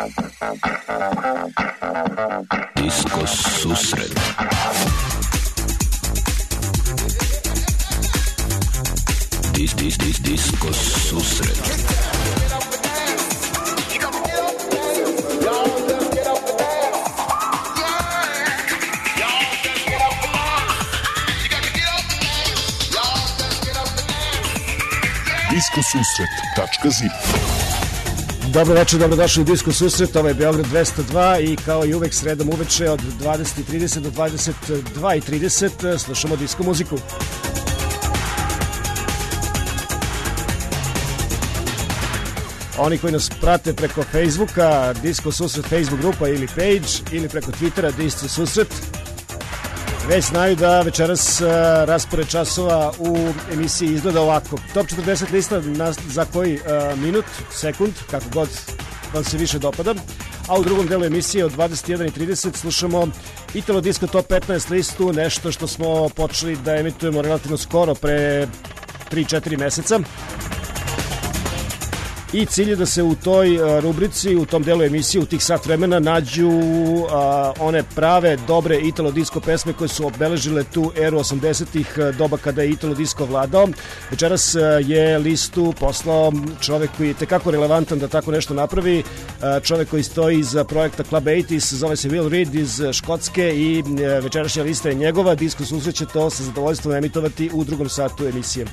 Disko susret. Disko susret. Diskosusret.zip. Dobro večer, dobrodošli u Disko susret, ovo je Beograd 202 i kao i uvek sredom uveče od 20.30 do 22.30 slušamo disko muziku. Oni koji nas prate preko Facebooka, Disko susret Facebook grupa ili page, ili preko Twittera Disko susret, već znaju da večeras raspored časova u emisiji izgleda ovako. Top 40 lista za koji minut, sekund, kako god vam se više dopada. A u drugom delu emisije od 21.30 slušamo Italo Disco Top 15 listu, nešto što smo počeli da emitujemo relativno skoro, pre 3-4 meseca. I cilj je da se u toj rubrici, u tom delu emisije, u tih sat vremena nađu one prave, dobre Italo disco pesme koje su obeležile tu eru 80-ih, doba kada je Italo disco vladao. Večeras je listu poslao čovek koji je tekako relevantan da tako nešto napravi, čovek koji stoji iza projekta Club 80s, zove se Will Reed iz Škotske i večerašnja lista je njegova. Disko susret će to sa zadovoljstvom emitovati u drugom satu emisije.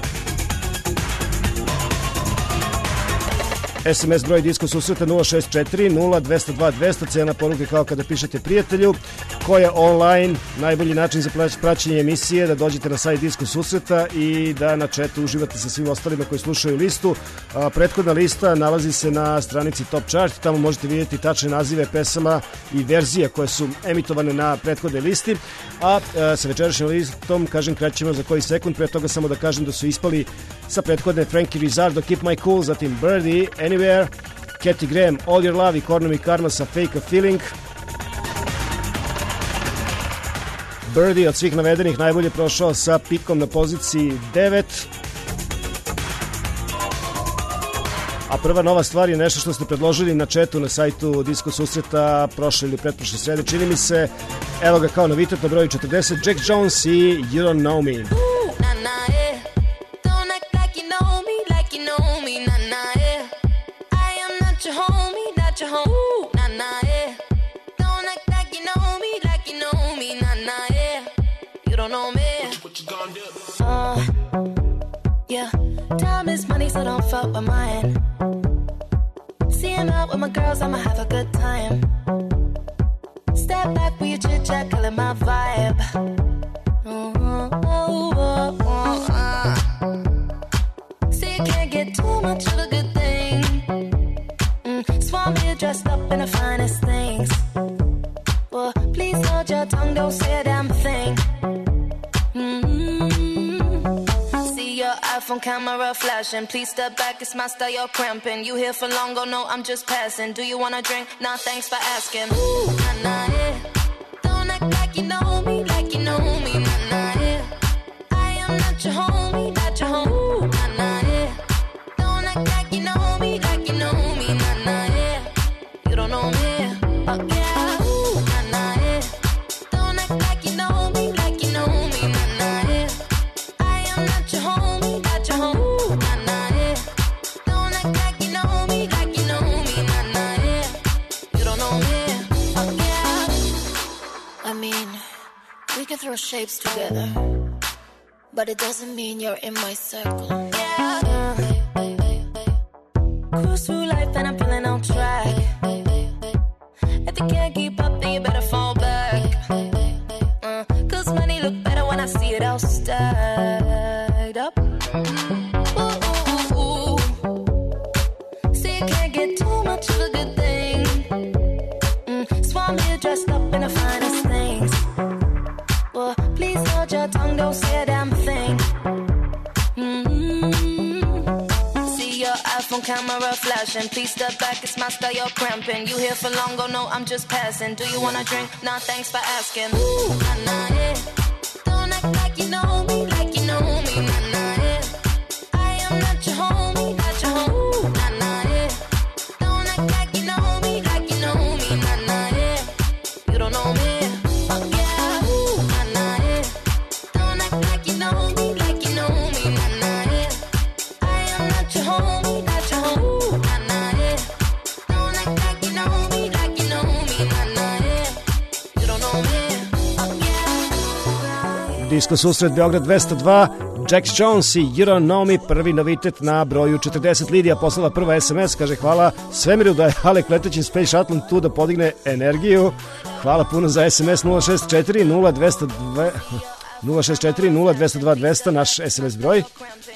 SMS broj Disko susreta 064 0202 200, cena poruke kao kada pišete prijatelju, koja online, najbolji način za praćenje emisije, da dođete na sajt Disko susreta i da na chatu uživate sa svim ostalima koji slušaju listu. Prethodna lista nalazi se na stranici Top Chart, tamo možete vidjeti tačne nazive pesama i verzije koje su emitovane na prethodnoj listi, a sa večerašnjom listom, kažem, krećemo za koji sekund. Pre toga samo da kažem da su ispali sa prethodne Frankie Rizzardo, Keep My Cool, zatim Birdie, Anywhere, Kathy Graham, All Your Love i Kornum i Karma sa Fake a Feeling. Birdie od svih navedenih najbolje prošao sa pikom na poziciji 9. A prva nova stvar je nešto što ste predložili na chatu na sajtu Disko susreta prošle ili pretprošle srede, čini mi se. Evo ga kao novitet na broju 40, Jack Jones i You Don't Know Me. Yeah, time is money, so don't fuck with mine. Seeing out with my girls, I'ma have a good time. Step back with your chit chat, killing my vibe. See, you can't get too much of a good thing. Swan me dressed up in the finest things. Well, please hold your tongue, don't say a damn thing. iPhone camera flashing, please step back, it's my style, you're cramping. You here for long, oh no, I'm just passing. Do you wanna drink? Nah, thanks for asking. Ooh, nah, nah, yeah. Don't act like you know me, like you know me, nah, nah, yeah. I am not your homie, not your homie. Ooh, nah, nah, yeah. Don't act like you know me, like you know me, nah, nah, yeah. You don't know me, oh yeah. Ooh, nah, nah, yeah. Don't act like you know me, like you know me, nah, nah, yeah. I am not your homie. We can throw shapes together, but it doesn't mean you're in my circle. Yeah. Cruise through life and I'm feeling on track. If you can't keep up, then you better fall back. Cause money look better when I see it all stacked up. Ooh, ooh, ooh. See, you can't get too much of a good thing. Swan me dressed up in the finest things. Well, please hold your tongue, don't say a damn thing. See your iPhone camera flashing, please step back, it's my style, you're cramping. You here for long, oh no, I'm just passing. Do you wanna drink? Nah, thanks for asking. Ooh, nah, nah, yeah. Don't act like you know me, like you know me, nah, nah, yeah. I am not your homie, not your homie. Ooh, nah, nah, yeah. Don't act like you know me, like Disko susret Beograd 202, Jax Jones i You Don't Know Me, prvi novitet na broju 40. Lidija poslala prva SMS, kaže hvala svemiru da je Alek letećim Space Shuttle tu da podigne energiju. Hvala puno za SMS 064 0202 200, naš SMS broj.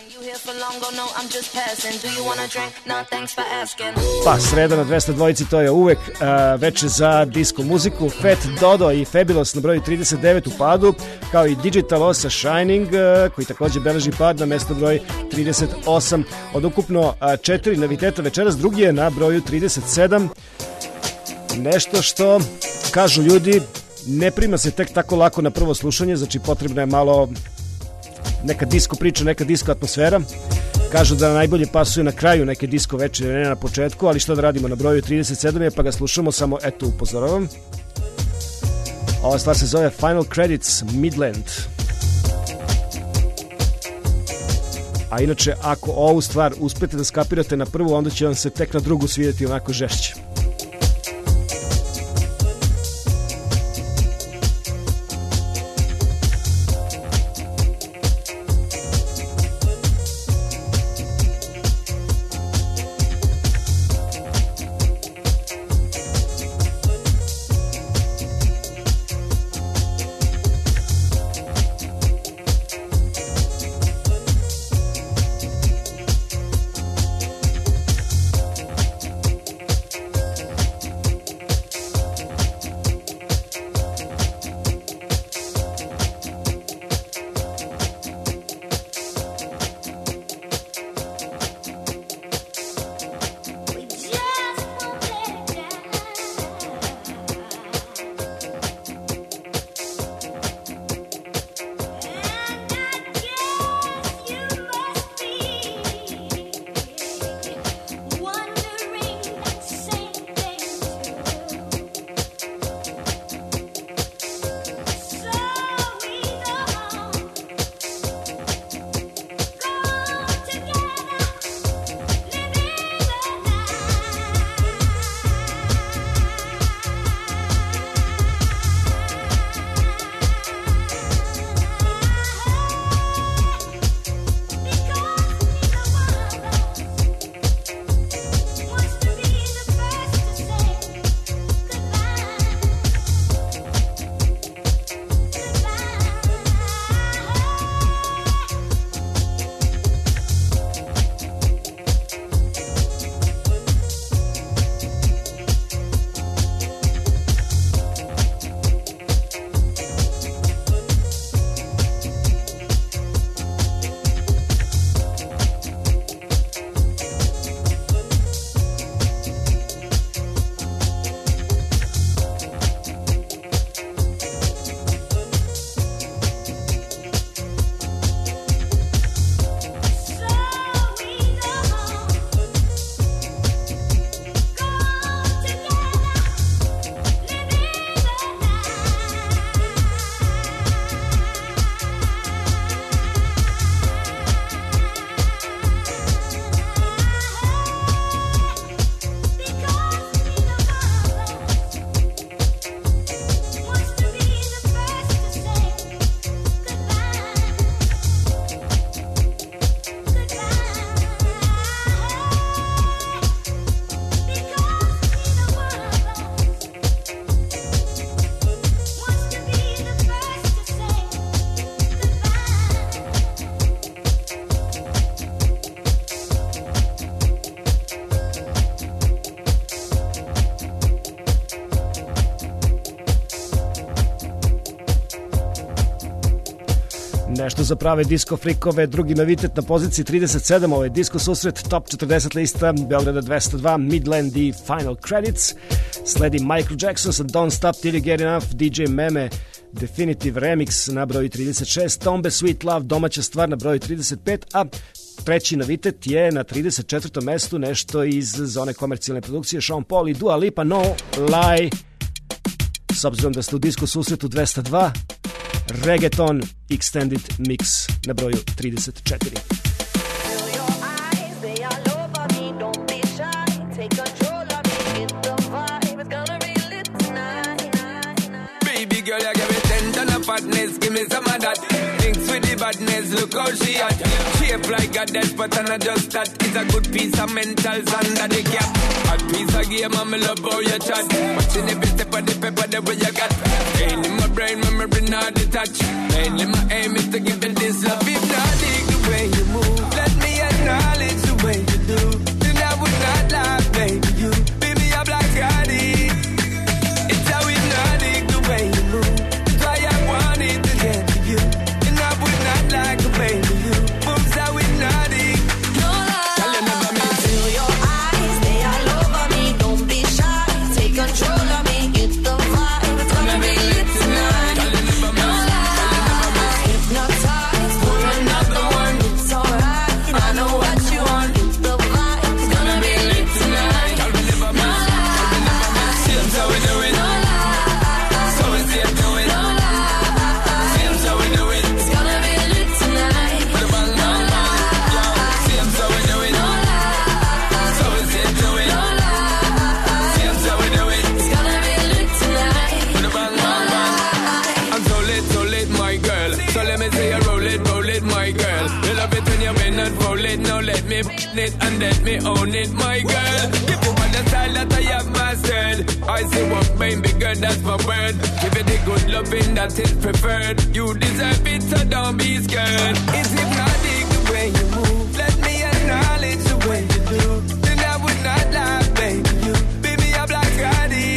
Pa sreda na 202, to je uvek veče za disco muziku. Fat Dodo i Fabulous na broju 39 u padu, kao i Digital Osa Shining, koji takođe beleži pad na mesto broj 38. Od ukupno 4 noviteta večeras, drugi je na broju 37. Nešto što, kažu ljudi, ne prima se tek tako lako na prvo slušanje, znači potrebna je malo neka disco priča, neka disco atmosfera. Kažu da najbolje pasuje na kraju neke disco večere, ne na početku, ali što da radimo, na broju 37 je, pa ga slušamo, samo eto upozoravam. Ova stvar se zove Final Credits Midland. A inače, ako ovu stvar uspete da skapirate na prvu, onda će vam se tek na drugu svidjeti onako žešće. Nešto za prave disco frikove, drugi novitet na poziciji 37, ovo je Disko susret, top 40 lista, Beograda 202, Midland i Final Credits. Sledi Michael Jackson sa Don't Stop Till You Get Enough, DJ Meme, Definitive Remix na broju 36, Tombe Sweet Love, domaća stvar na broju 35, a treći novitet je na 34. mestu, nešto iz zone komercijalne produkcije, Sean Paul i Dua Lipa, No Lie. S obzirom da ste u Disko susretu 202, Reggaeton Extended Mix na broju 34. Baby girl, you give me 10 ton of fatness, give me some of that. badness, look how she at. Shape like a despot and I just that is a good piece of mentals under the cap. A piece of game and me love how you chat. Watching every step of the paper the way you got. Pain in my brain, memory not detached. Mainly my aim is to give you this love. If not dig the way you move, let me acknowledge the way you do. Then I would not lie, baby, you be me a black body. It's how hypnotic the way you move. That's why I wanted to get to you. And I would not like a baby, you moves how hypnotic. No lie, feel your eyes, they all over me. Don't be shy, take control of me. Get the vibe, it's gonna be lit tonight. No lie, hypnotize for another one. It's alright, I know what you want. Get the vibe, it's gonna be lit tonight. No lie, Seems how we do it. no lie, So we see it do it. no lie. Seems how we do it. It's gonna be lit tonight. Put a bang bang bang. Seems how we do it. No lie, So we see it do it. no lie. Seems how we do it. It's gonna be lit tonight. Put a bang bang bang. I'm so lit, my girl. So let me say you roll it, my girl. You love it when you bend and roll it. Now let me it and let me own it, my girl. Give you all the style that I have mastered. I say what made me good, that's my word. Give it the good loving that is preferred. You deserve it, so don't be scared. It's hypnotic the way you move. Let me acknowledge the way you do. Then I would not lie, baby. You be me a black body.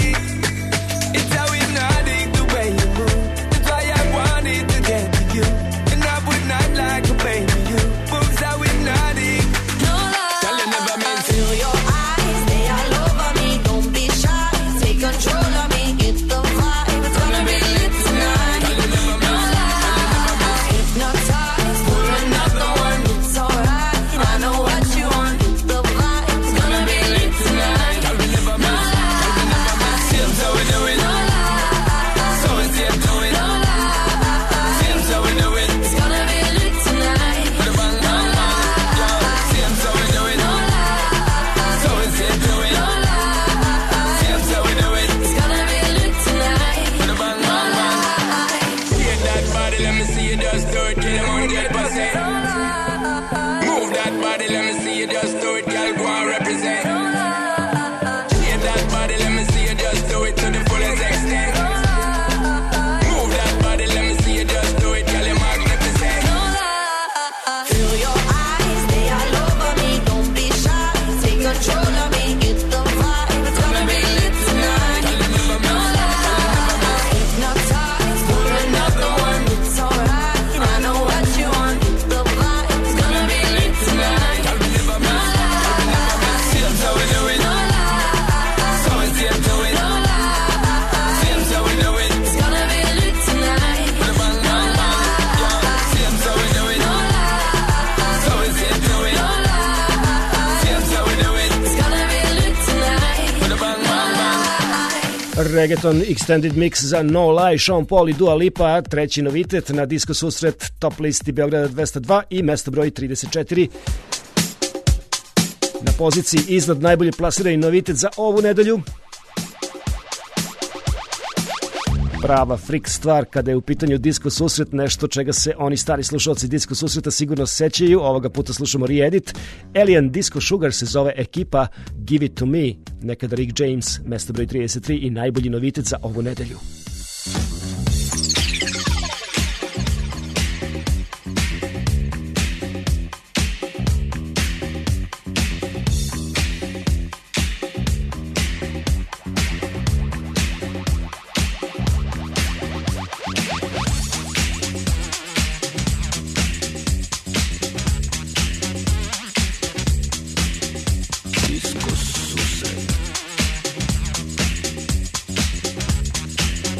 It's how hypnotic the way you move. That's why I wanted to get to you. And I would not like a baby. You moves how hypnotic. No Girl, you never lie, meant feel your eyes, they all over me. Don't be shy, take control of me. Get the vibe, it's gonna be lit tonight. No lie, hypnotize for another one. It's alright, I know what you want. Get the vibe, it's gonna be lit tonight. Girl, we never No meant lie, Seems how we do it. no lie, So we see it do it. no lie. Seems how we do it. It's gonna be lit tonight. Put a bang bang bang. Seems how we do it. No lie, So we see it do it. no lie. Seems how we do it. It's gonna be lit tonight. Put a bang bang bang. Get that body, let me see you just do it. Kill 100%. Move that body, let me see you just do it. Girl, go and represent. Get that body, let me see you just do it to the fullest extent. Move that body, let me see you just do it. Girl, you're magnificent. Feel your eyes, they all over me. Don't be shy, take control of me. Get the vibe, it's gonna be lit tonight. No lie, hypnotize for another one. It's alright, I know what you want. Get the vibe, it's gonna be lit tonight. No lie, Seems how we do it. no lie, So we see it do it. no lie. Seems how we do it. It's gonna be lit tonight. Put a bang bang bang. Seems how we do it. No lie, So we see it do it. no lie. Seems how we do it. It's gonna be lit tonight. Put a bang bang bang. Reggaeton Extended Mix za No Lie, Sean Paul i Dua Lipa, treći novitet na Disco Susret top listi Beograda 202 i mesto broj 34. Na poziciji iznad najbolje plasirani novitet za ovu nedelju. Prava freak stvar kada je u pitanju Disco Susret, nešto čega se oni stari slušalci Disco Susreta sigurno sećaju. Ovoga puta slušamo re-edit. Alien Disco Sugar se zove ekipa, Give It To Me, nekada Rick James, mesto broj 33 i najbolji novitet za ovu nedelju. Disco Susret.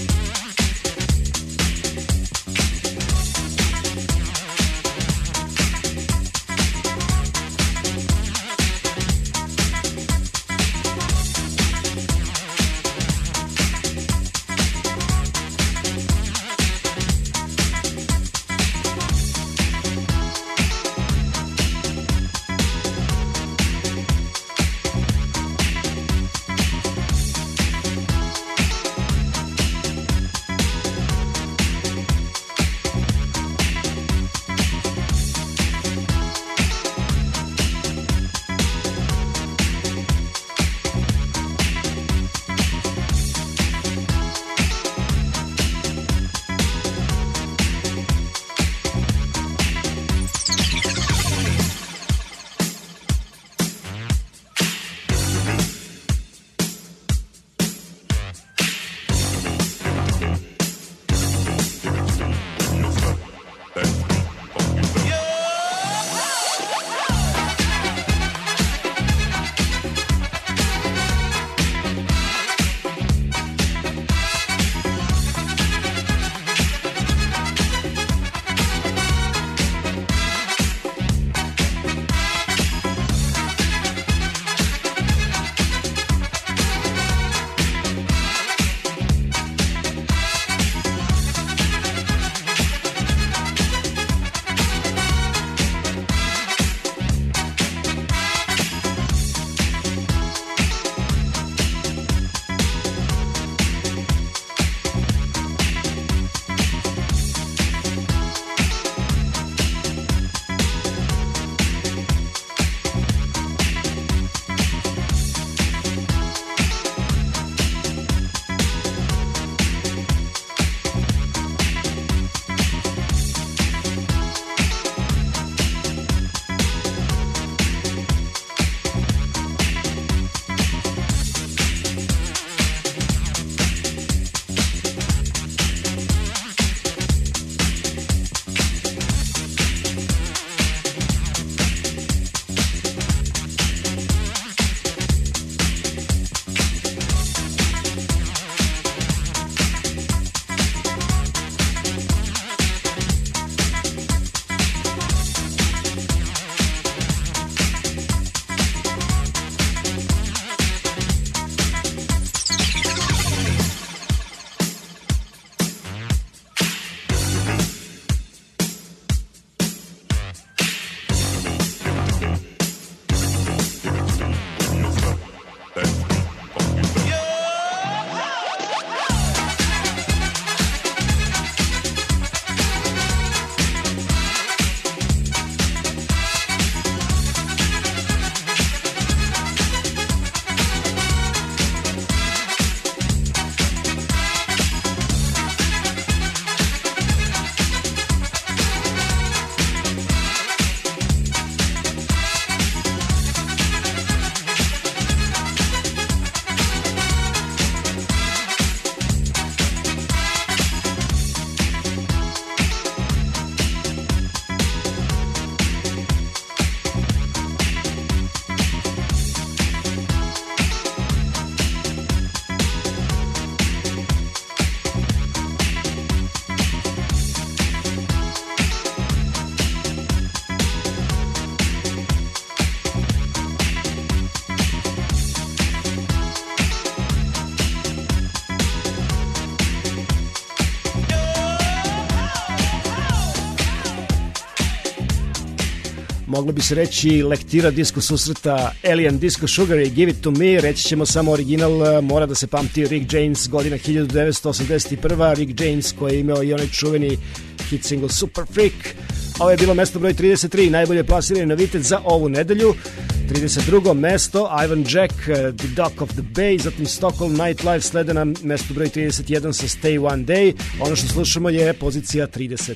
moglo bi se reći lektira disco susreta Alien Disco Sugar i Give It To Me. Reći ćemo samo original, mora da se pamti Rick James, godina 1981. Rick James koji je imao i onaj čuveni hit single Super Freak. Ovo je bilo mesto broj 33, najbolje plasirani novitet za ovu nedelju. 32. mesto Ivan Jack, The Dock of the Bay, zatim Stockholm Nightlife slede na mesto broj 31 sa Stay One Day. Ono što slušamo je pozicija 30.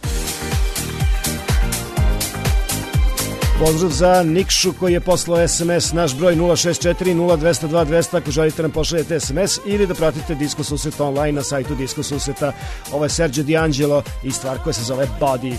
Pozdrav za Nikšu koji je poslao SMS, naš broj 064 0202 200 ako želite nam pošaljete SMS ili da pratite Disco Susret online na sajtu Disco Susreta. Ovo je Sergio D'Angelo i stvar koja se zove Body.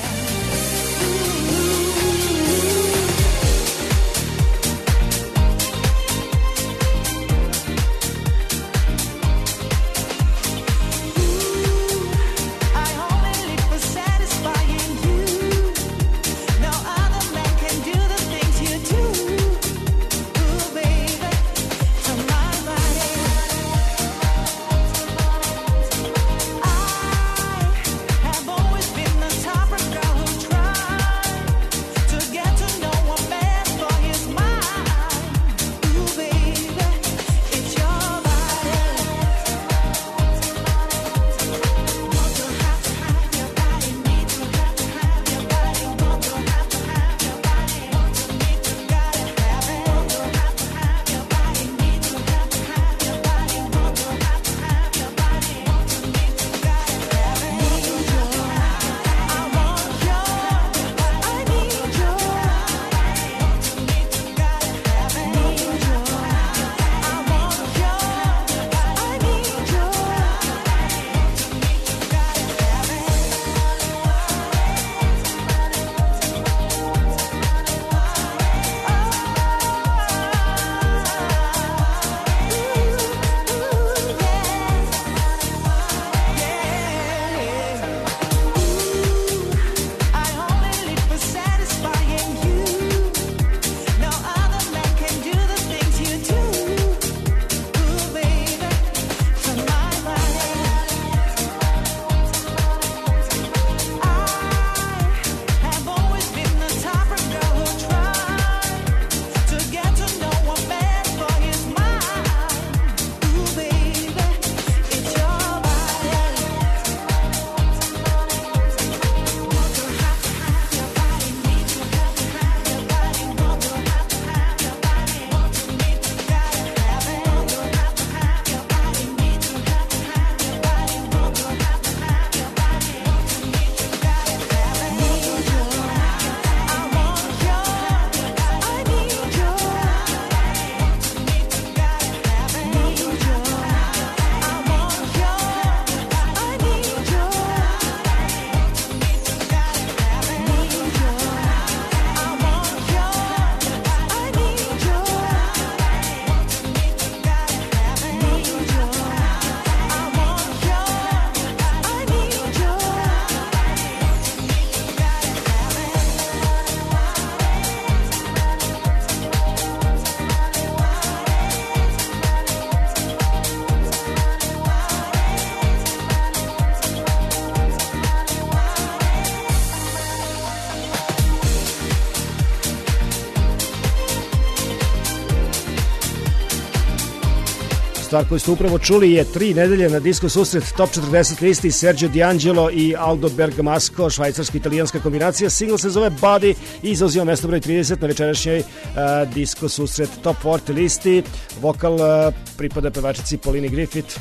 Stvar koju ste upravo čuli je 3 nedelje na Disco Susret Top 40 listi Sergio D'Angelo i Aldo Bergamasco, švajcarsko-italijanska kombinacija. Single se zove Body i zauzima mesto broj 30 na večerašnjoj Disco Susret Top 40 listi. Vokal pripada pevačici Paulini Griffith.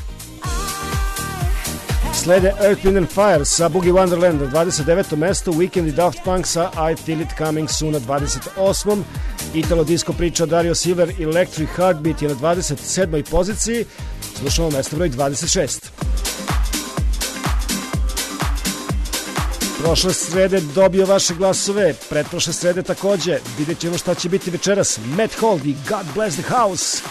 Slede Earth, Wind and Fire sa Boogie Wonderland na 29. mesto, Weekend i Daft Punk sa I Feel It Coming Soon na 28. Italo disco priča Dario Silver, Electric Heartbeat je na 27. poziciji. Slušamo mesto broj 26. Prošle srede dobio vaše glasove, pretprošle srede takođe. Vidjet ćemo šta će biti večeras. Matt Hold i God Bless the House.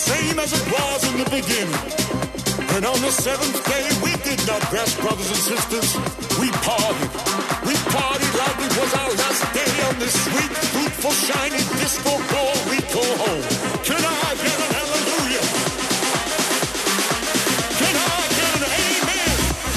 same as it was in the beginning. And on the seventh day we did not rest, brothers and sisters. We partied like it was our last day on this sweet, fruitful, shiny disco ball we call home. Can I get an hallelujah? Can I get an amen?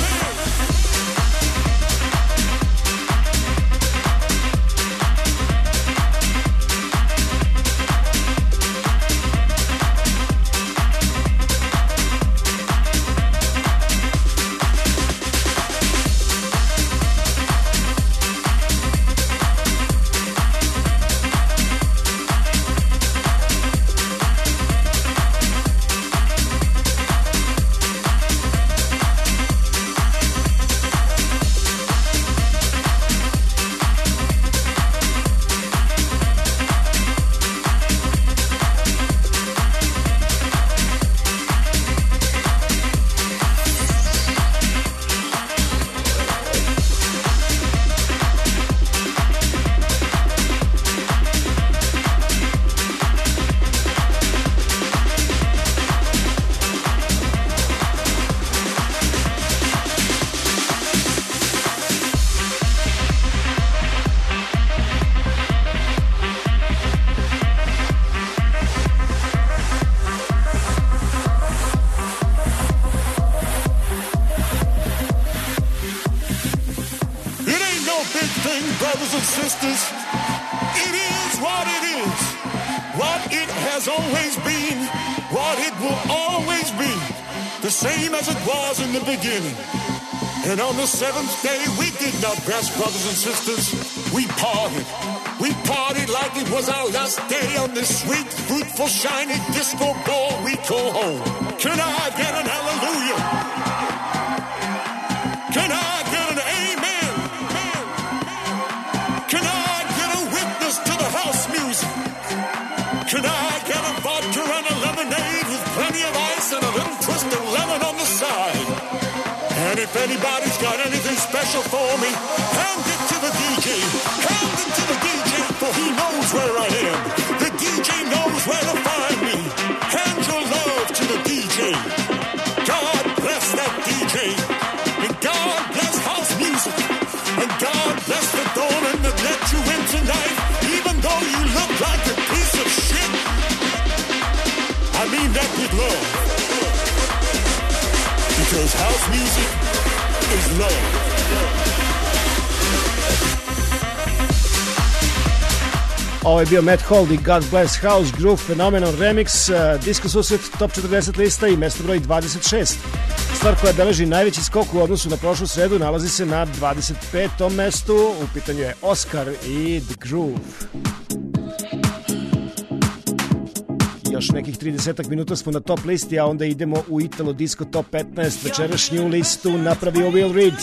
And on the seventh day we did not rest, brothers and sisters. We partied like it was our last day on this sweet, fruitful, shiny disco ball we call home. Can I get an hallelujah? Can I get an amen? Can I get a witness to the house music? Can I get a vodka and a lemonade with plenty of ice and a little twist of lemon on the side? And if anybody's got anything special for me, hand it to the DJ. Hand it to the DJ, for he knows where I am. The DJ knows where to find me. Hand your love to the DJ. God bless that DJ. And God bless house music. And God bless the doorman that let you in tonight, even though you look like a piece of shit. I mean that with love. Because house music is love. Ovo je bio Matt Hold i God Bless House Groove Phenomenon Remix, Disco Susret Top 40 lista i mesto broj 26. Stvar koja beleži najveći skok u odnosu na prošlu sredu nalazi se na 25. mestu, u pitanju je Oscar i The Groove. Još nekih 30 minuta smo na top listi, a onda idemo u Italo Disco Top 15. Večerašnju listu napravio Will Reed.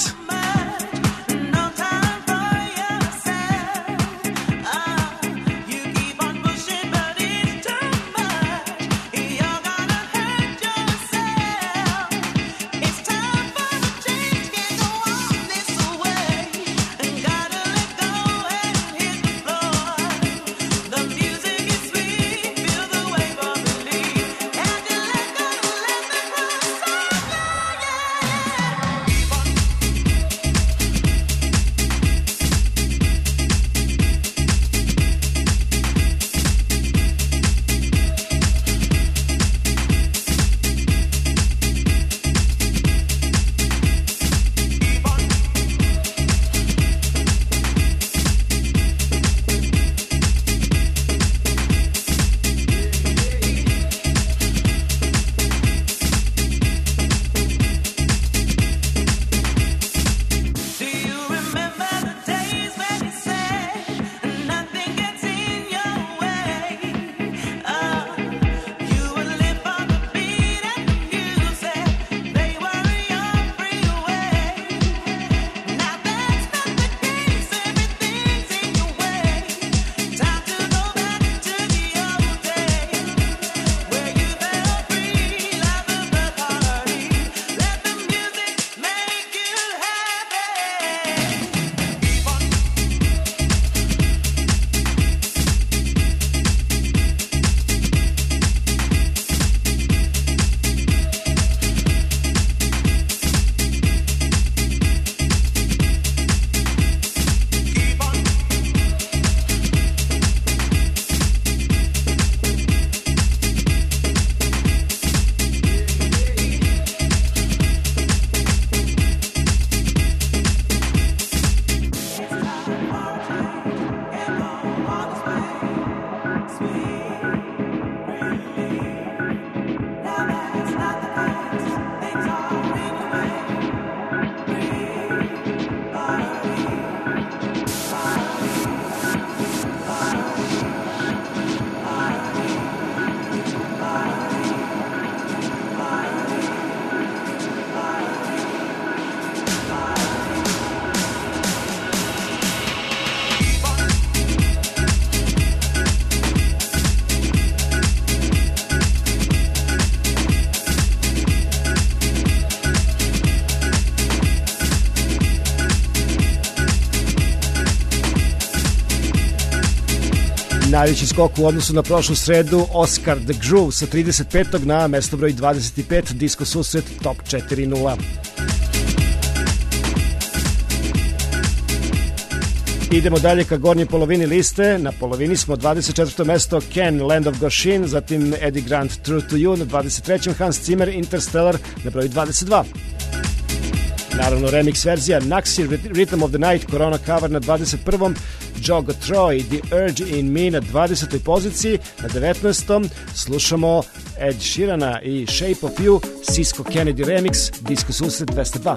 Najveći skok u odnosu na prošlu sredu, Oscar the Groove sa 35. na mesto broj 25, Disco Susret Top 4.0. Idemo dalje ka gornjoj polovini liste. Na polovini smo 24. mesto Ken, Land of Goshen, zatim Eddie Grant, True to You, na 23. Hans Zimmer, Interstellar, na broju 22. Naravno, remix verzija Naxi, Rhythm of the Night, Corona cover na 21. Jogo Troy, The Urge in Me na 20. poziciji. Na 19. slušamo Ed Sheerana i Shape of You, Cisco Kennedy remix, Disco Susret 202.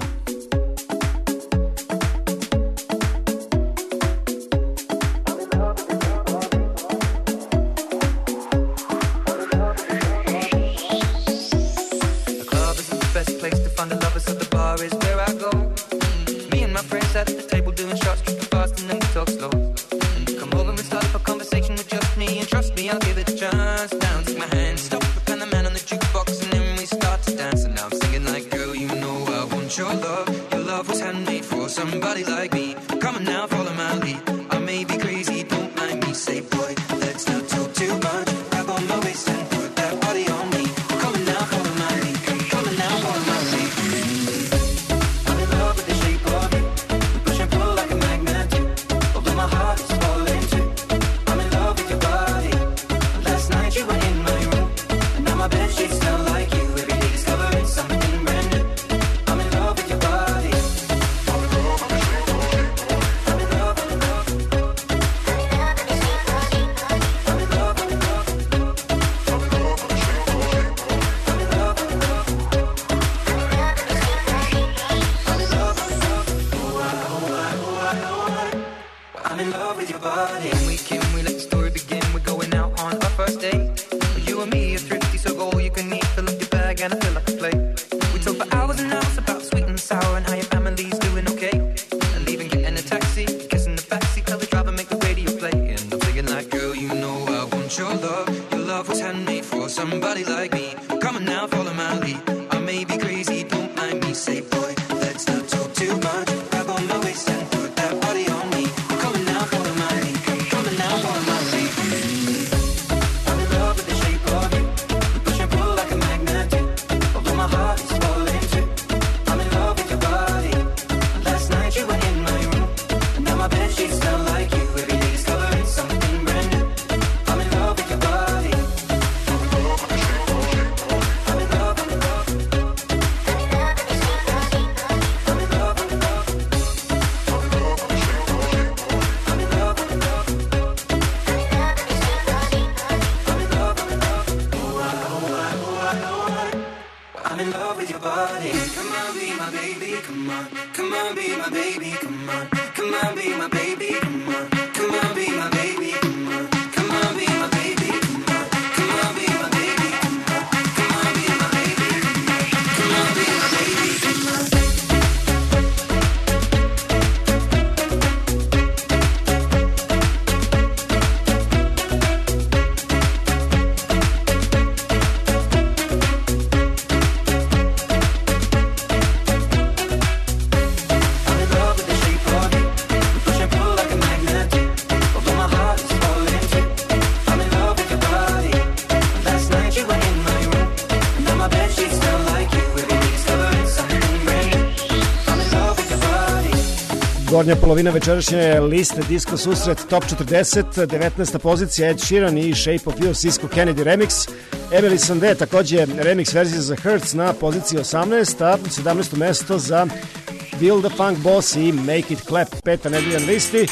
Gornja polovina večerašnje liste Disco Susret Top 40, 19. pozicija Ed Sheeran i Shape of You, Cisco Kennedy remix. Emily Sandé takođe remix verzija za Hertz na poziciji 18, a 17. mesto za Will the Funk Boss i Make It Clap, peta nedelja na listi.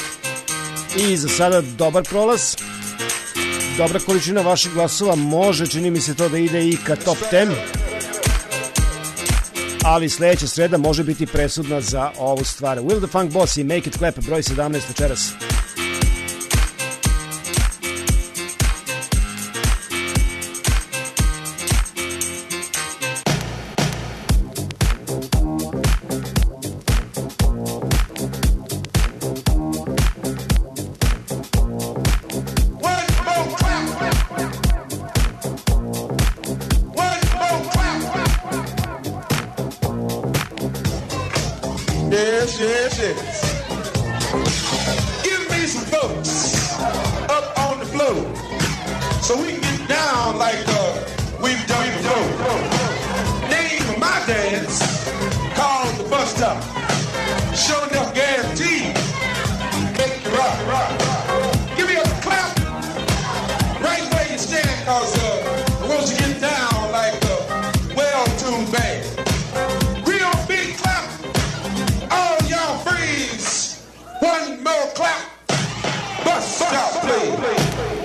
I za sada dobar prolaz, dobra količina vaših glasova, može, čini mi se to da ide i ka Top 10, ali sledeća sreda može biti presudna za ovu stvar. Will the Funk Boss i Make It Clap, broj 17 večeras. Yes, yes, yes. Give me some folks up on the floor. so we can get down like we've done before. Name of my dance called the bus stop. Sure enough, guaranteed, make you rock. Give me a clap right where you stand, cause I want you to get down like a well-tuned band. Real big clap. All y'all freeze. One more clap. Bus stop, please.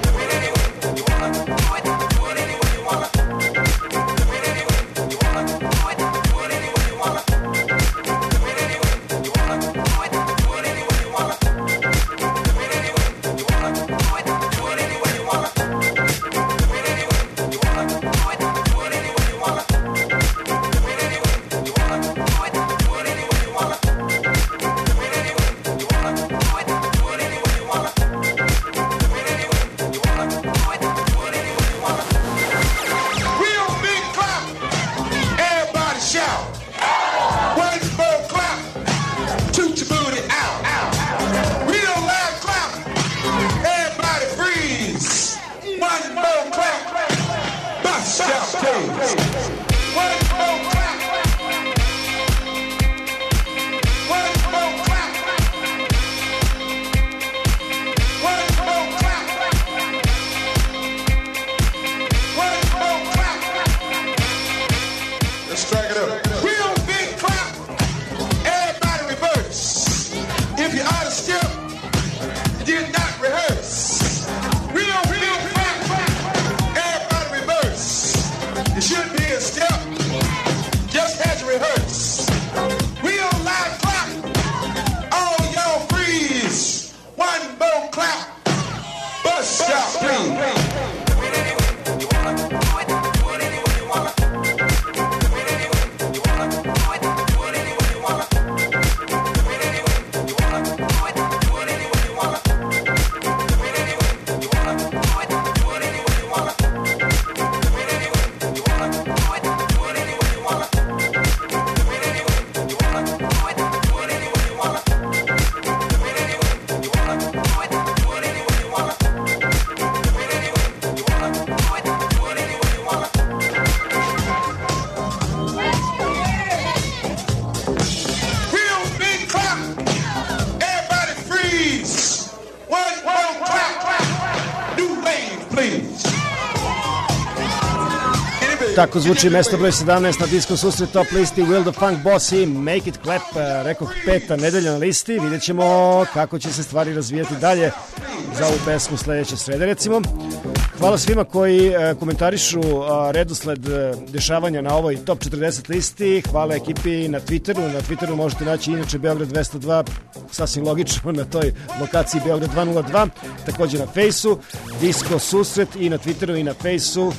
Tako zvuči mesto broj 17 na Disco Susret Top listi Will the Funk Boss i Make It Clap. Rekoh, 5. nedelja na listi. Vidjet ćemo kako će se stvari razvijati dalje za ovu pesmu sledeće srede, recimo. Hvala svima koji komentarišu redosled dešavanja na ovoj Top 40 listi. Hvala ekipi na Twitteru. Na Twitteru možete naći inače Beograd 202, sasvim logično na toj lokaciji Beograd 202. Također na Fejsu, Disco Susret i na Twitteru i na Fejsu.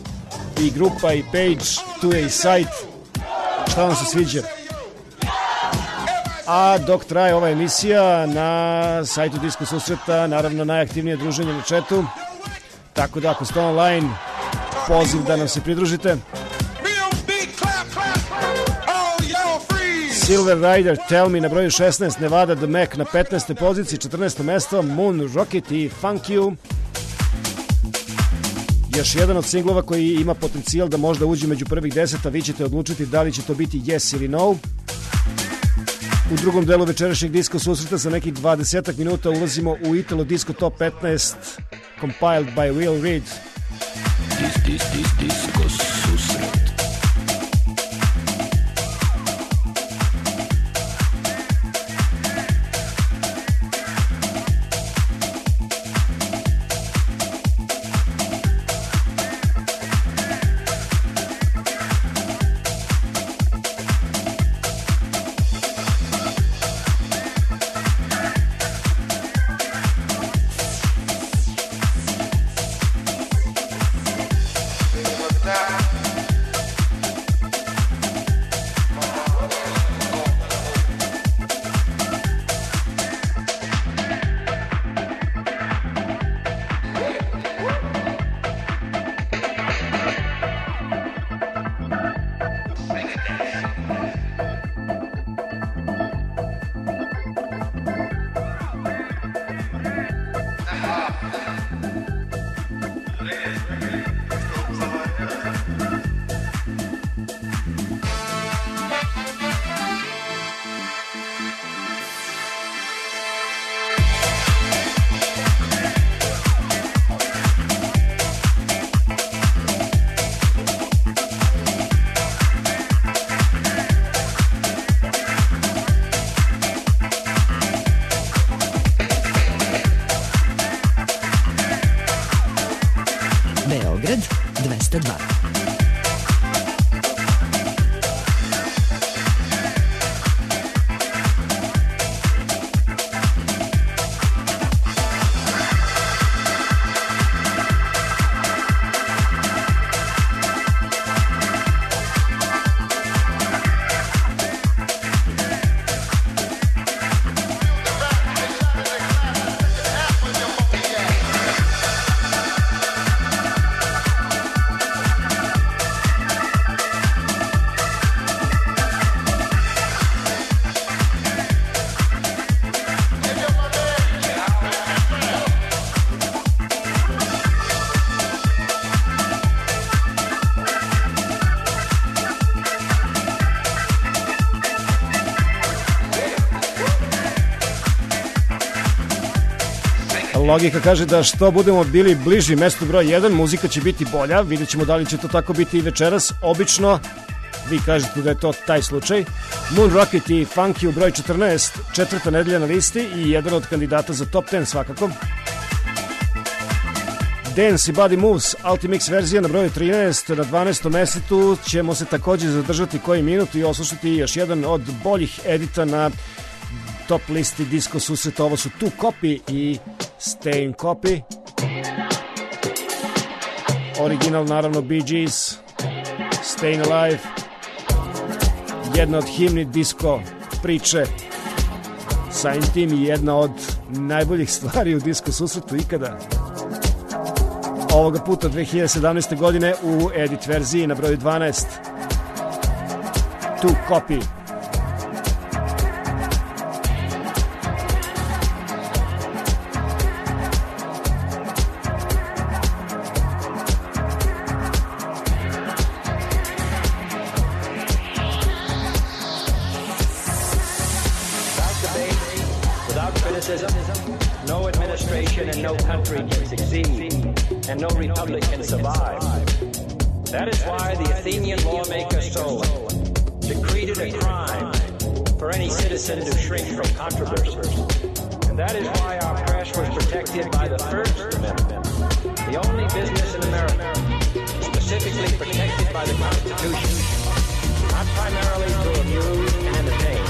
I grupa i page, tu je i sajt. Šta vam se sviđa? A dok traje ova emisija na sajtu Disco Susreta, naravno najaktivnije druženje na chatu. Tako da ako ste online, poziv da nam se pridružite. Silver Rider, Tell Me na broju 16, Nevada The Mac na 15. poziciji, 14. mesto, Moon Rocket i Funk You. Još jedan od singlova koji ima potencijal da možda uđe među prvih 10, a vi ćete odlučiti da li će to biti yes ili no. U drugom delu večerašnjeg Disco Susreta za nekih 20 minuta ulazimo u Italo Disco Top 15 compiled by Will Reed. Disco Susret. Logika kaže da što budemo bili bliži mestu broj 1, muzika će biti bolja. Vidjet ćemo da li će to tako biti i večeras. Obično, vi kažete da je to taj slučaj. Moon Rocket i Funky u broj 14, četvrta nedelja na listi i jedan od kandidata za top 10 svakako. Dance i Body Moves, Ultimix verzija na broju 13, na 12. mesecu ćemo se također zadržati koji minut i oslušati još jedan od boljih edita na top listi Disco susreta. Ovo su Two Copy i Staying Copy. Original naravno Bee Gees, Staying Alive, jedna od himni disco priče, samim tim i jedna od najboljih stvari u disco susretu ikada. Ovoga puta 2017. godine u edit verziji na broju 12. Two Copy. No administration and no country can succeed, and no republic can survive. That is why the Athenian lawmaker Solon decreed it a crime for any citizen to shrink from controversy. And that is why our press was protected by the First Amendment, the only business in America specifically protected by the Constitution, not primarily to amuse and entertain.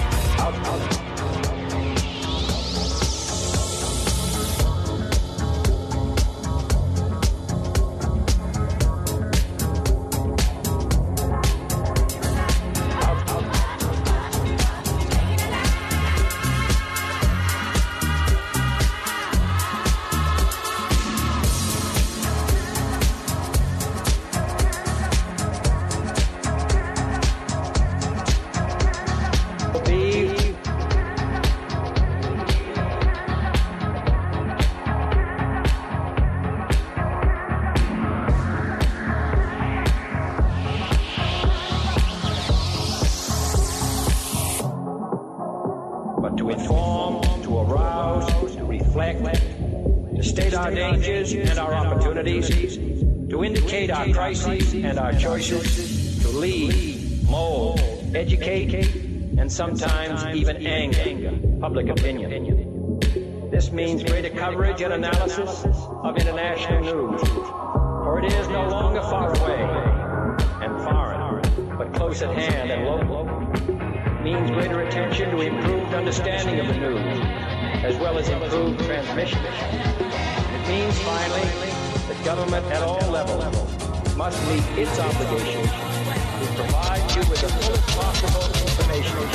And our choices to lead, mold, educate, and sometimes even anger public opinion. This means greater coverage and analysis of international news, for it is no longer far away and foreign, but close at hand and local. It means greater attention to improved understanding of the news, as well as improved transmission. It means, finally, that government at all levels must meet its obligation to provide you with the fullest possible information.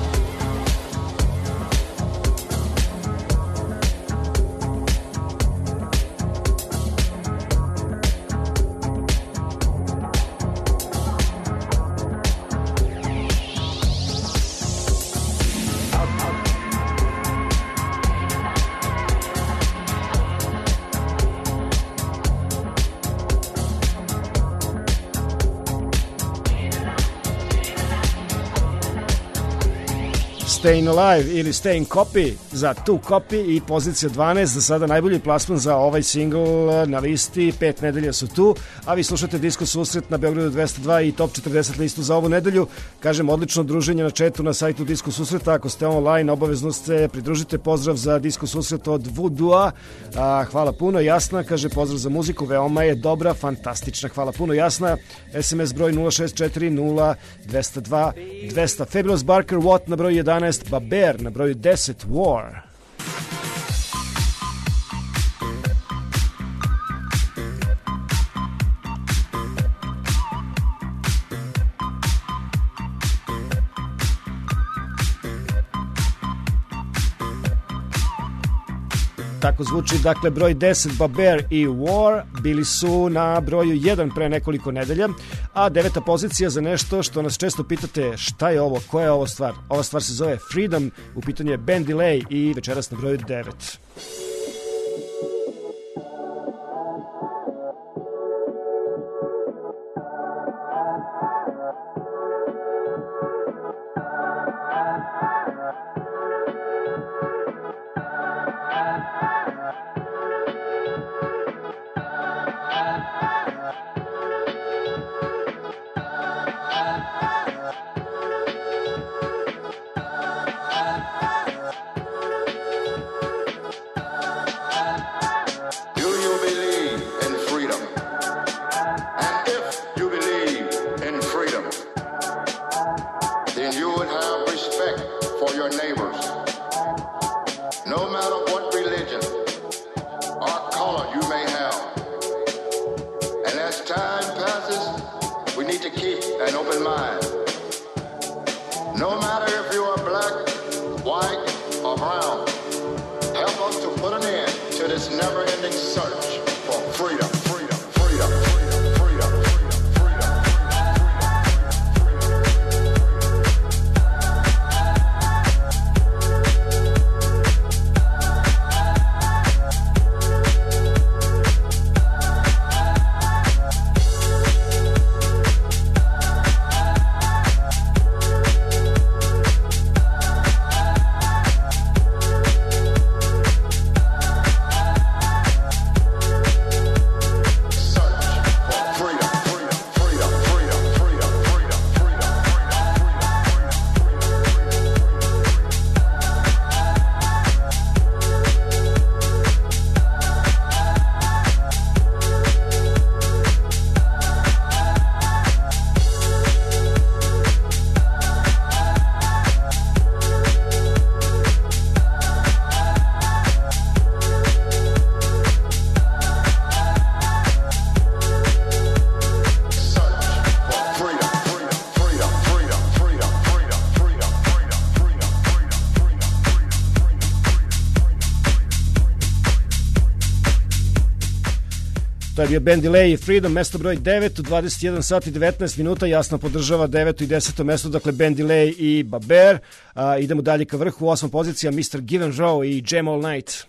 Staying Alive ili Staying Copy za Two Copy i pozicija 12, za sada najbolji plasman za ovaj single na listi, 5 nedelja su tu, a vi slušate Disco susret na Beogradu 202 i Top 40 listu za ovu nedelju. Kažem, odlično druženje na chatu na sajtu Disco susreta, ako ste online obavezno se pridružite. Pozdrav za Disco susret od Voodoo-a, hvala puno. Jasna kaže pozdrav za muziku, veoma je dobra, fantastična, hvala puno. Jasna, SMS broj 064 0202 200. Fabulous Barker Watt na broj 11, Baber na broju 10, War. Tako zvuči, dakle, broj 10 Baber i War bili su na broju 1 pre nekoliko nedelja, a 9. pozicija za nešto što nas često pitate šta je ovo, koja je ovo stvar. Ova stvar se zove Freedom, u pitanju je Ben Delay i večeras na broju 9. keep an open mind. No matter if you are black, white, or brown, help us to put an end to this never-ending search for freedom, freedom, freedom, freedom, freedom, freedom, freedom. To je bio Ben Delay i Freedom, mesto broj 9 u 21 sat i 19 minuta, jasno podržava 9. i 10. mesto, dakle Ben Delay i Baber. Idemo dalje ka vrhu, 8. pozicija Mr. Given Row i Jam All Night.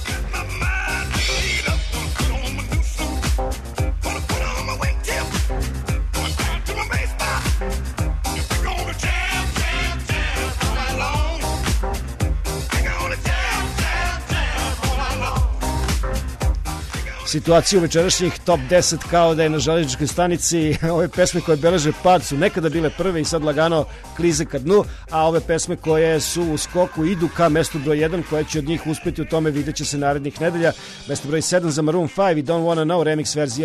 Situaciju večerašnjih top 10 kao da je na železničkoj stanici. Ove pesme koje beleže pad su nekada bile prve i sad lagano klize ka dnu, a ove pesme koje su u skoku idu ka mestu broj 1, koje će od njih uspeti u tome vidjet će se narednih nedelja. Mesto broj 7 za Maroon 5 i Don't Wanna Know remix verzija.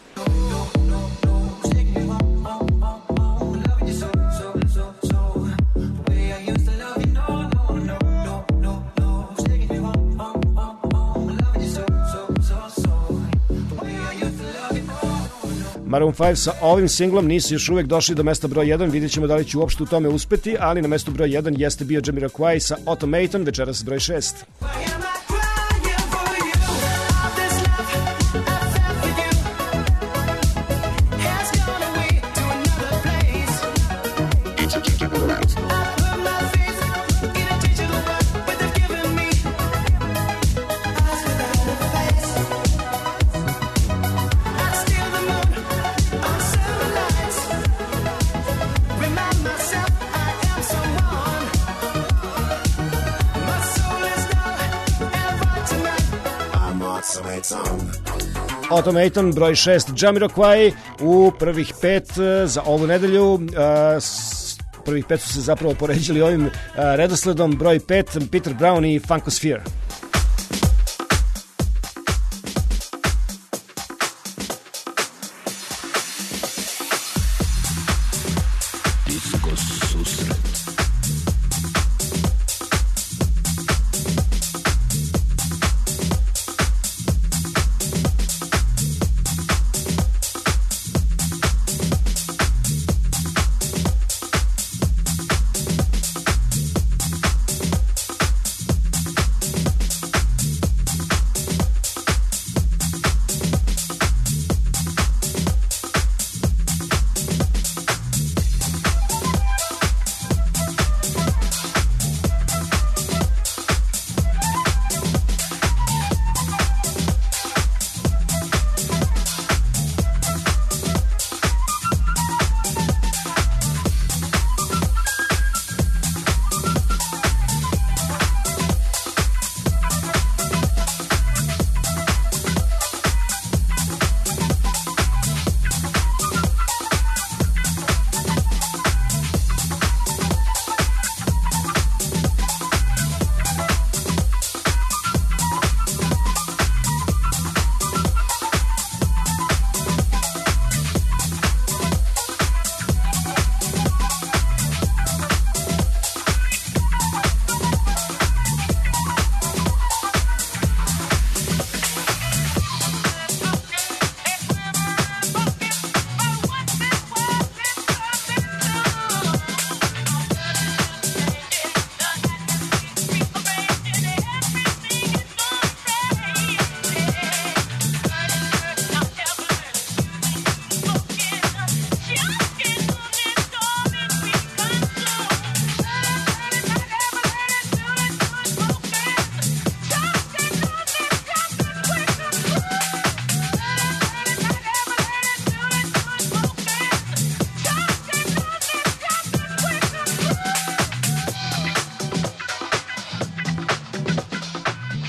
Maroon 5 sa ovim singlom nisu još uvek došli do mesta broj 1, vidjet ćemo da li će uopšte u tome uspeti, ali na mestu broj 1 jeste bio Jamiroquai sa Automaton, večeras broj 6. Automaton broj 6 Jamiroquai u prvih 5 za ovu nedelju. Prvih 5 su se zapravo poređali ovim redosledom. Broj 5 Peter Brown i Funkosphere.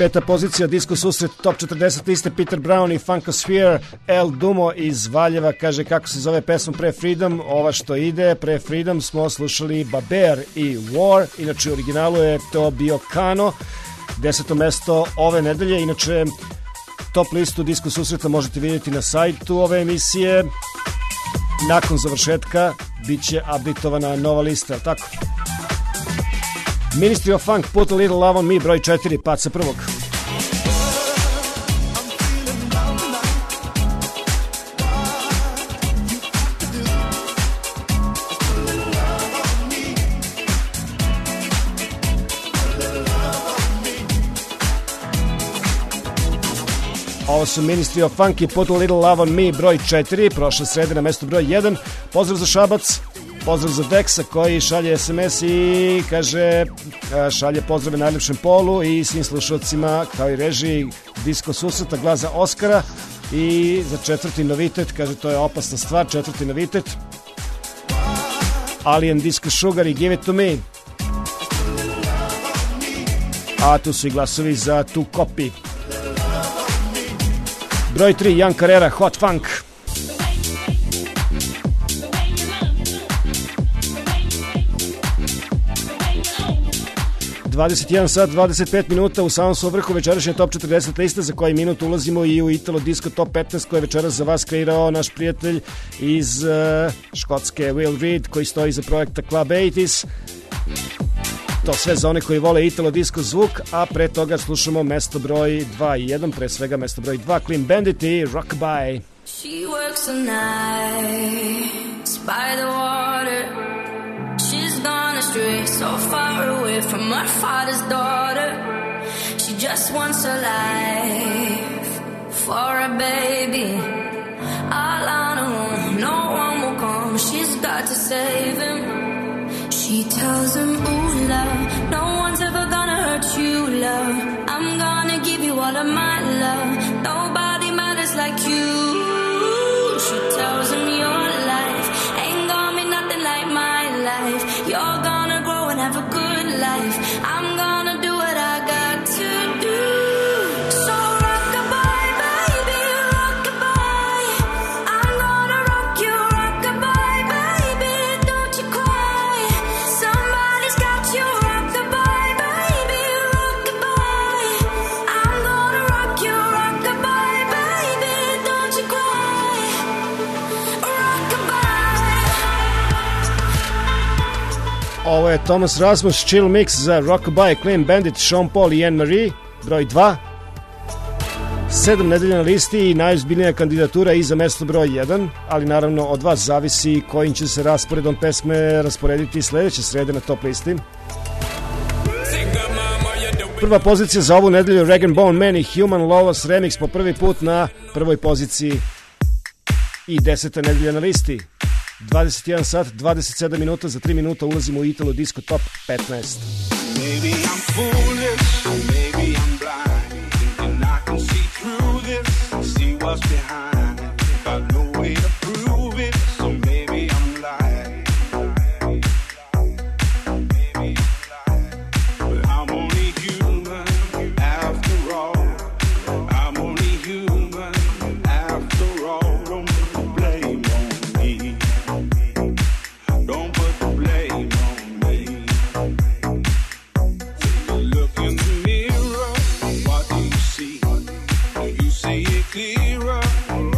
5. pozicija, Disco Susret, Top 40 liste, Peter Brown i Funkosphere, El Dumo iz Valjeva, kaže kako se zove pesma pre Freedom, ova što ide, pre Freedom smo slušali Baber i War, inače u originalu je to bio Kano, 10. mesto ove nedelje, inače top listu Disco Susreta možete vidjeti na sajtu ove emisije, nakon završetka bit će updateovana nova lista, tako? Ministry of Funk, Put a Little Love on Me, broj 4, pad sa prvog. Ovo su Ministry of Funk i Put a Little Love on Me, broj 4, prošle srede na mestu broj 1. Pozdrav za Šabac, pozdrav za Deksa koji šalje SMS i kaže, šalje pozdrave najljepšem Polu i svim slušalcima kao i režiji Disco Susreta, glas za Oskara i za četvrti novitet, kaže to je opasna stvar, četvrti novitet Alien Disco Sugar i Give It To Me, a tu su i glasovi za tu kopi. Broj 3, Jan Carrera, Hot Funk. sat 25 minuta, u samom su vrhu večerašnje top 40 liste, za koji minut ulazimo i u Italo Disco Top 15 koje je večeras za vas kreirao naš prijatelj iz Škotske Will Reed, koji stoji za projekta Club 80s. To sve za one koji vole Italo Disco zvuk, a pre toga slušamo mesto broj 2 i 1, pre svega mesto broj 2, Clean Bandit i Rockabye. She works the nights by the water. She's gone astray, so far away from her father's daughter. She just wants a life for a baby. All on her own, no one will come. She's got to save him. She tells him, ooh, love, no one's ever gonna hurt you, love. I'm gonna give you all of my love. Nobody matters like you. She tells him your life ain't gonna be nothing like my life. You're gonna grow and have a good life. I'm gonna do what I got to do. So rock-a-bye, baby, rock-a-bye. I'm gonna rock you, rock-a-bye, baby, don't you cry. Somebody's got you, rock-a-bye, baby, rock-a-bye. I'm gonna rock you, rock-a-bye, baby, don't you cry. Rock-a-bye. Ovo je Thomas Rasmus, Chill Mix za Rockabye, Clean Bandit, Sean Paul i Anne-Marie, broj 2. 7 nedelja na listi i najozbiljnija kandidatura i za mesto broj 1, ali naravno od vas zavisi kojim će se rasporedom pesme rasporediti sledeće srede na top listi. Prva pozicija za ovu nedelju, Rag & Bone Man i Human Lovers Remix po prvi put na prvoj poziciji i 10. nedelja na listi. 21 sat, 27 minuta, za 3 minuta ulazimo u Italo Disco Top 15. Maybe I'm foolish, maybe I'm blind, thinking I can see through this, see what's behind, got no way to prove it, so maybe I'm lying, but I'm only human after all, I'm only human after all, don't put the blame on me, don't put the blame on me. Look in the mirror, what do you see? Do you see it clearer?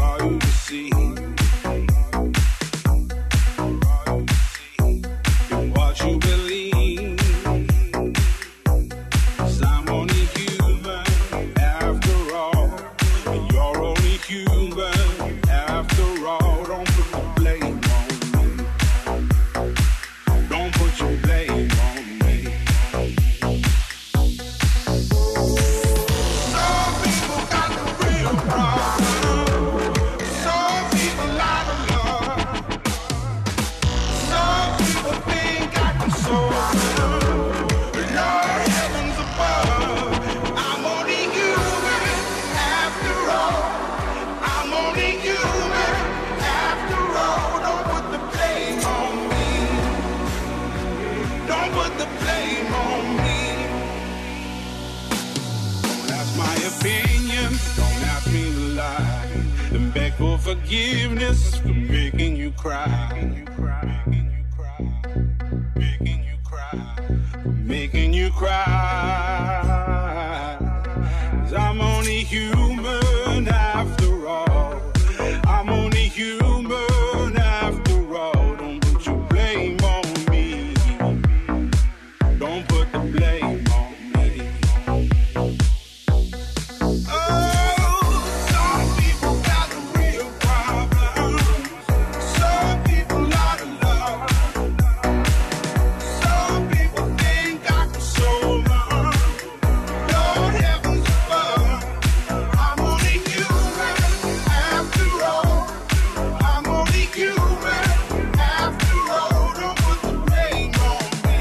forgiveness for making you cry. Making you cry. 'Cause I'm only human after all. I'm only human after all. Don't put your blame on me. Don't put the blame on me. Oh, some people got the real problems. Some people out of love. Some people think I can solve them. Lord heavens above. I'm only human after all. I'm only human after all. Don't put the blame on me.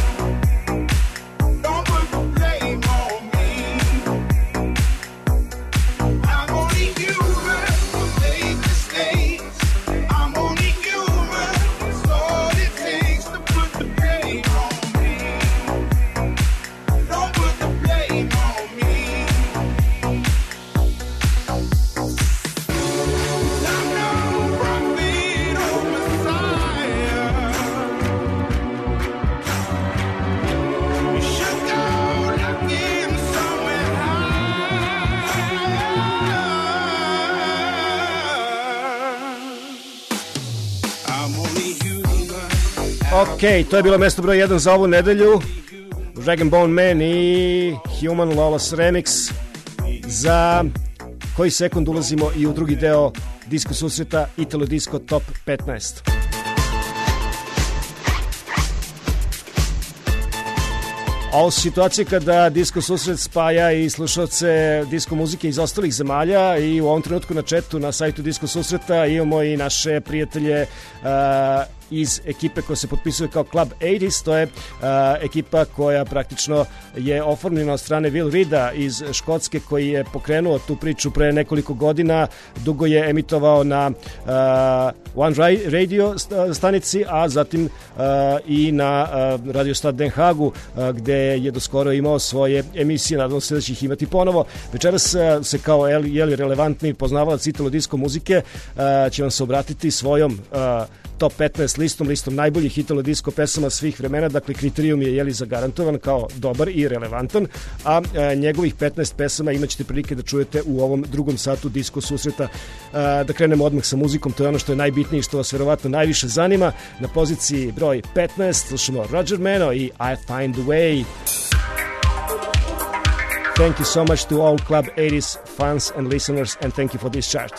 Don't put the blame on me. I'm only human. I make mistakes. I'm only human. It's all it takes to put the blame on me. Don't put the blame on me. I'm no prophet or Messiah. You should go looking somewhere high. I'm only human. Ok, to je bilo mesto broj 1 za ovu nedelju. Rag & Bone Man i Human Lawless Remix. Za koji sekund ulazimo i u drugi deo disko susreta Italo Disco Top 15. Ovo su situacije kada disko susret spaja i slušalce disko muzike iz ostalih zemalja i u ovom trenutku na chatu na sajtu disko susreta imamo i naše prijatelje iz ekipe koja se potpisuje kao Club 80s, to je ekipa koja praktično je oformljena od strane Will Reeda iz Škotske, koji je pokrenuo tu priču pre nekoliko godina, dugo je emitovao na One Radio stanici, a zatim i na Radio Stad Den Hagu, gde je doskoro imao svoje emisije, nadam se da će ih imati ponovo. Večeras se kao relevantni poznavalac italo disko muzike će vam se obratiti svojom top 15 listom najboljih italo disko pesama svih vremena, dakle kriterijum je zagarantovan kao dobar i relevantan, a njegovih 15 pesama imaćete prilike da čujete u ovom drugom satu disko susreta. Da krenemo odmah sa muzikom, to je ono što je najbitnije i što vas verovatno najviše zanima. Na poziciji broj 15 slušamo Roger Meno i I Find a Way. Thank you so much to all Club 80s fans and listeners, and thank you for this chart.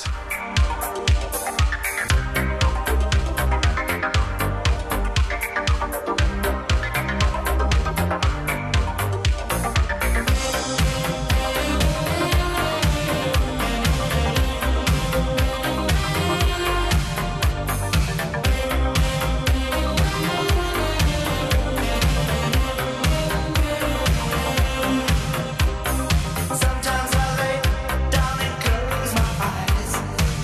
Sometimes I lay down and close my eyes.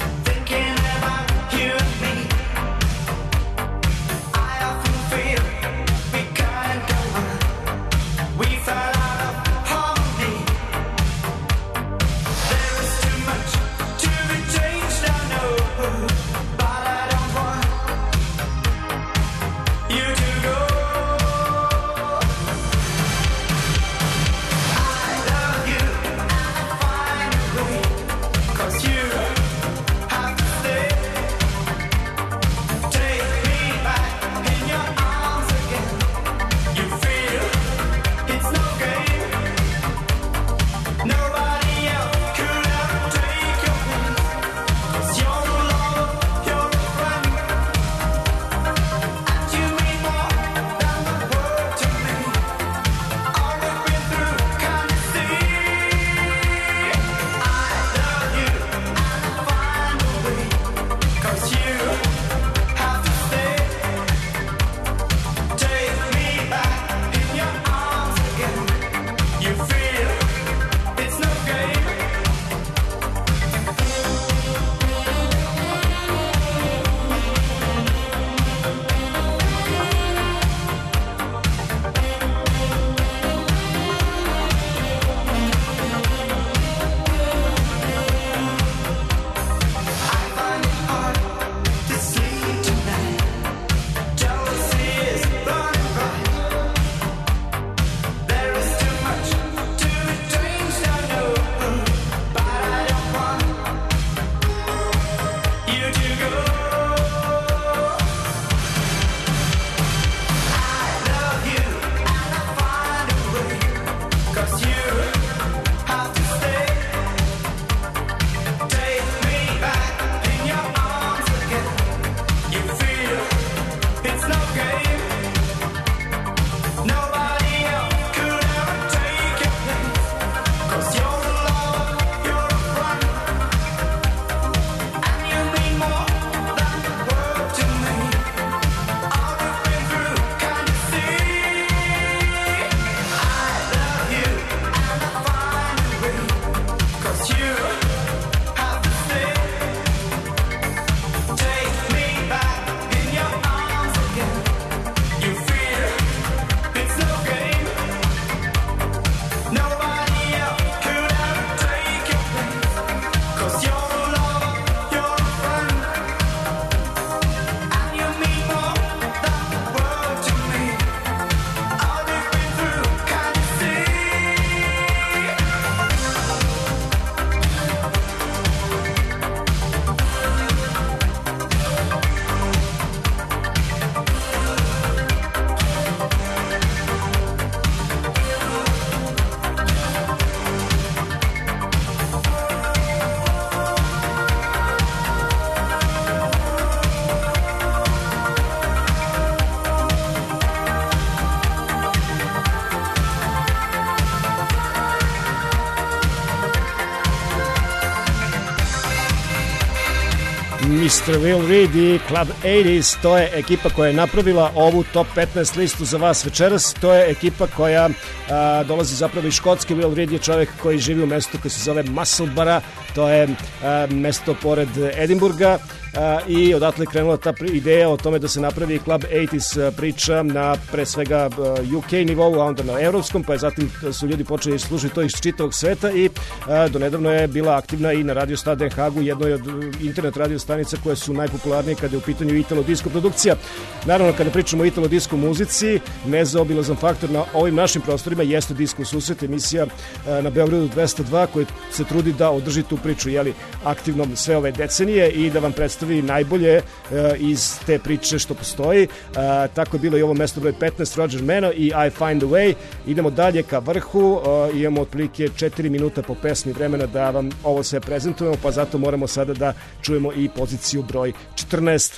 Mr. Will Reed i Club 80s, to je ekipa koja je napravila ovu top 15 listu za vas večeras. To je ekipa koja dolazi zapravo iz Škotske. Will Reed je čovjek koji živi u mestu koji se zove Musselburgh, to je mesto pored Edinburgha, i odatle je krenula ta ideja o tome da se napravi Club 80s priča na pre svega UK nivou, a onda na evropskom, pa je zatim su ljudi počeli slušati to iz čitavog sveta i donedavno je bila aktivna i na Radio Stad Den Haagu, jednoj od internet radio stanica koje su najpopularnije kada je u pitanju italo disco produkcija. Naravno, kada pričamo o italo disco muzici, nezaobilazan faktor na ovim našim prostorima jeste Disco susret, emisija na Beogradu 202 koja se trudi da održi tu priču aktivnom sve ove decenije i da vam predstavi najbolje iz te priče što postoji. Tako je bilo i ovo mesto broj 15, Roger Meno i I Find a Way. Idemo dalje ka vrhu, imamo otprilike 4 minuta po pesmi vremena da vam ovo sve prezentujemo, pa zato moramo sada da čujemo i poziciju broj 14.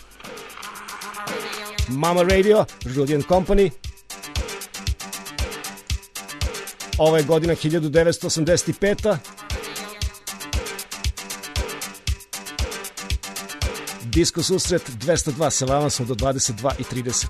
Mama Radio, Julian Company. Ovo je godina 1985. Disco susret 202, sa vama smo do 22:30.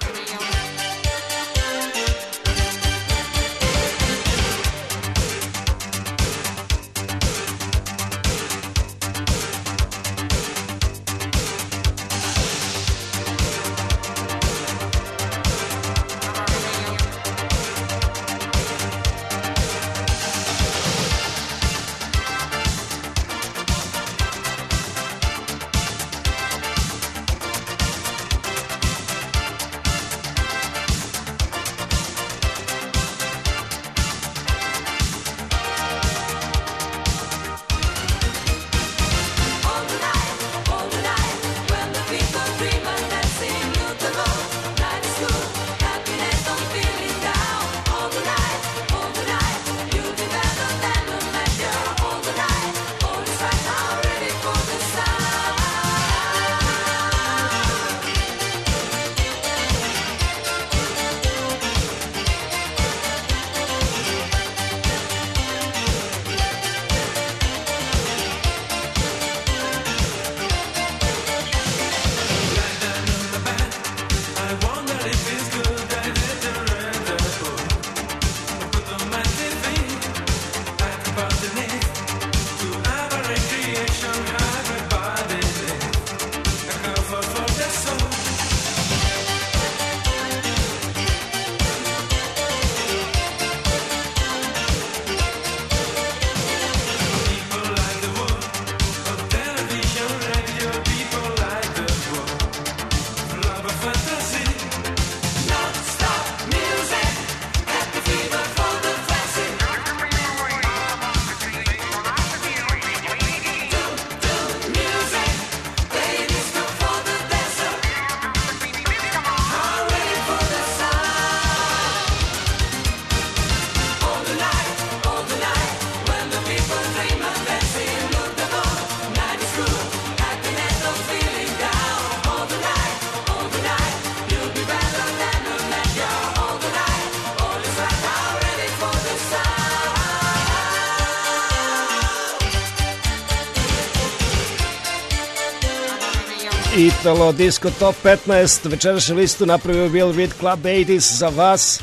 Italo Disco Top 15, večerašnju listu napravio Will Reed, Club 80s za vas.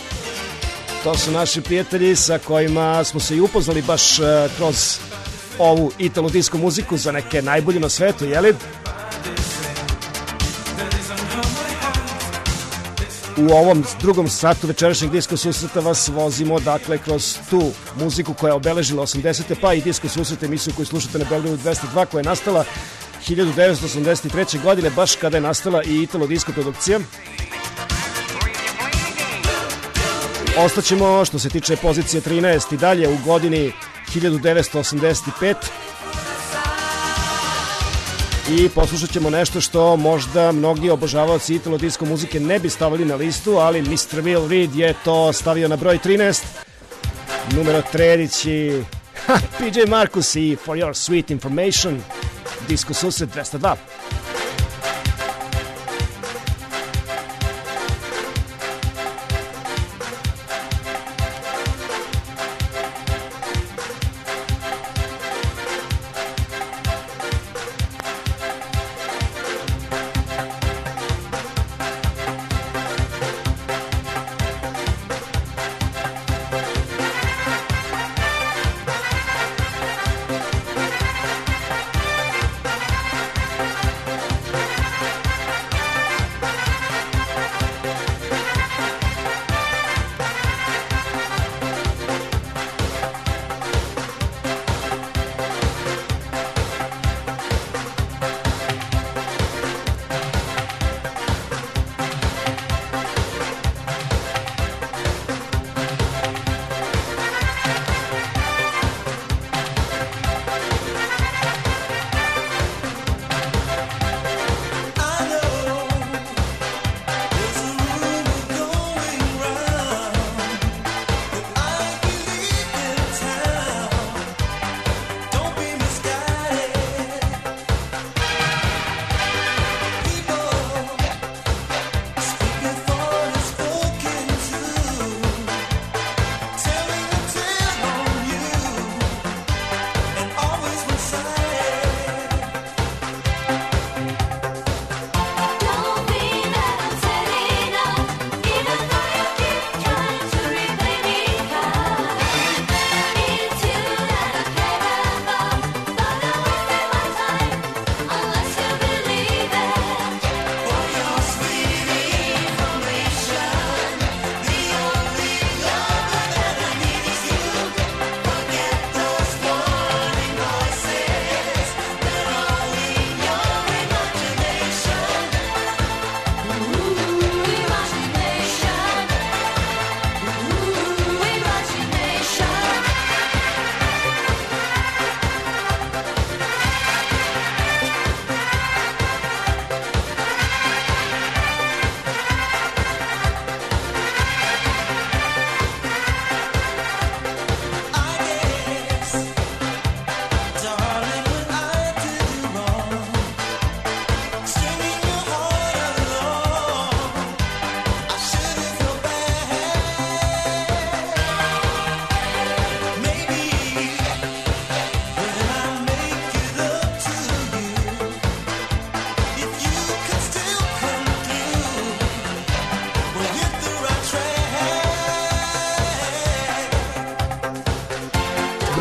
To su naši prijatelji sa kojima smo se i upoznali baš kroz ovu italo disco muziku za neke najbolje na svetu, jeli? U ovom drugom satu večerašnjeg disco susreta vas vozimo dakle kroz tu muziku koja je obeležila 80. pa i disco susret, emisiju koju slušate na Beogradu 202 koja je nastala 1983. godine, baš kada je nastala i italo disco produkcija. Ostaćemo što se tiče pozicije 13 i dalje u godini 1985 i poslušat ćemo nešto što možda mnogi obožavaoci italo disco muzike ne bi stavili na listu, ali Mr. Will Reed je to stavio na broj 13. Numero 13 PJ Marcus i For Your Sweet Information, Disco susret 202.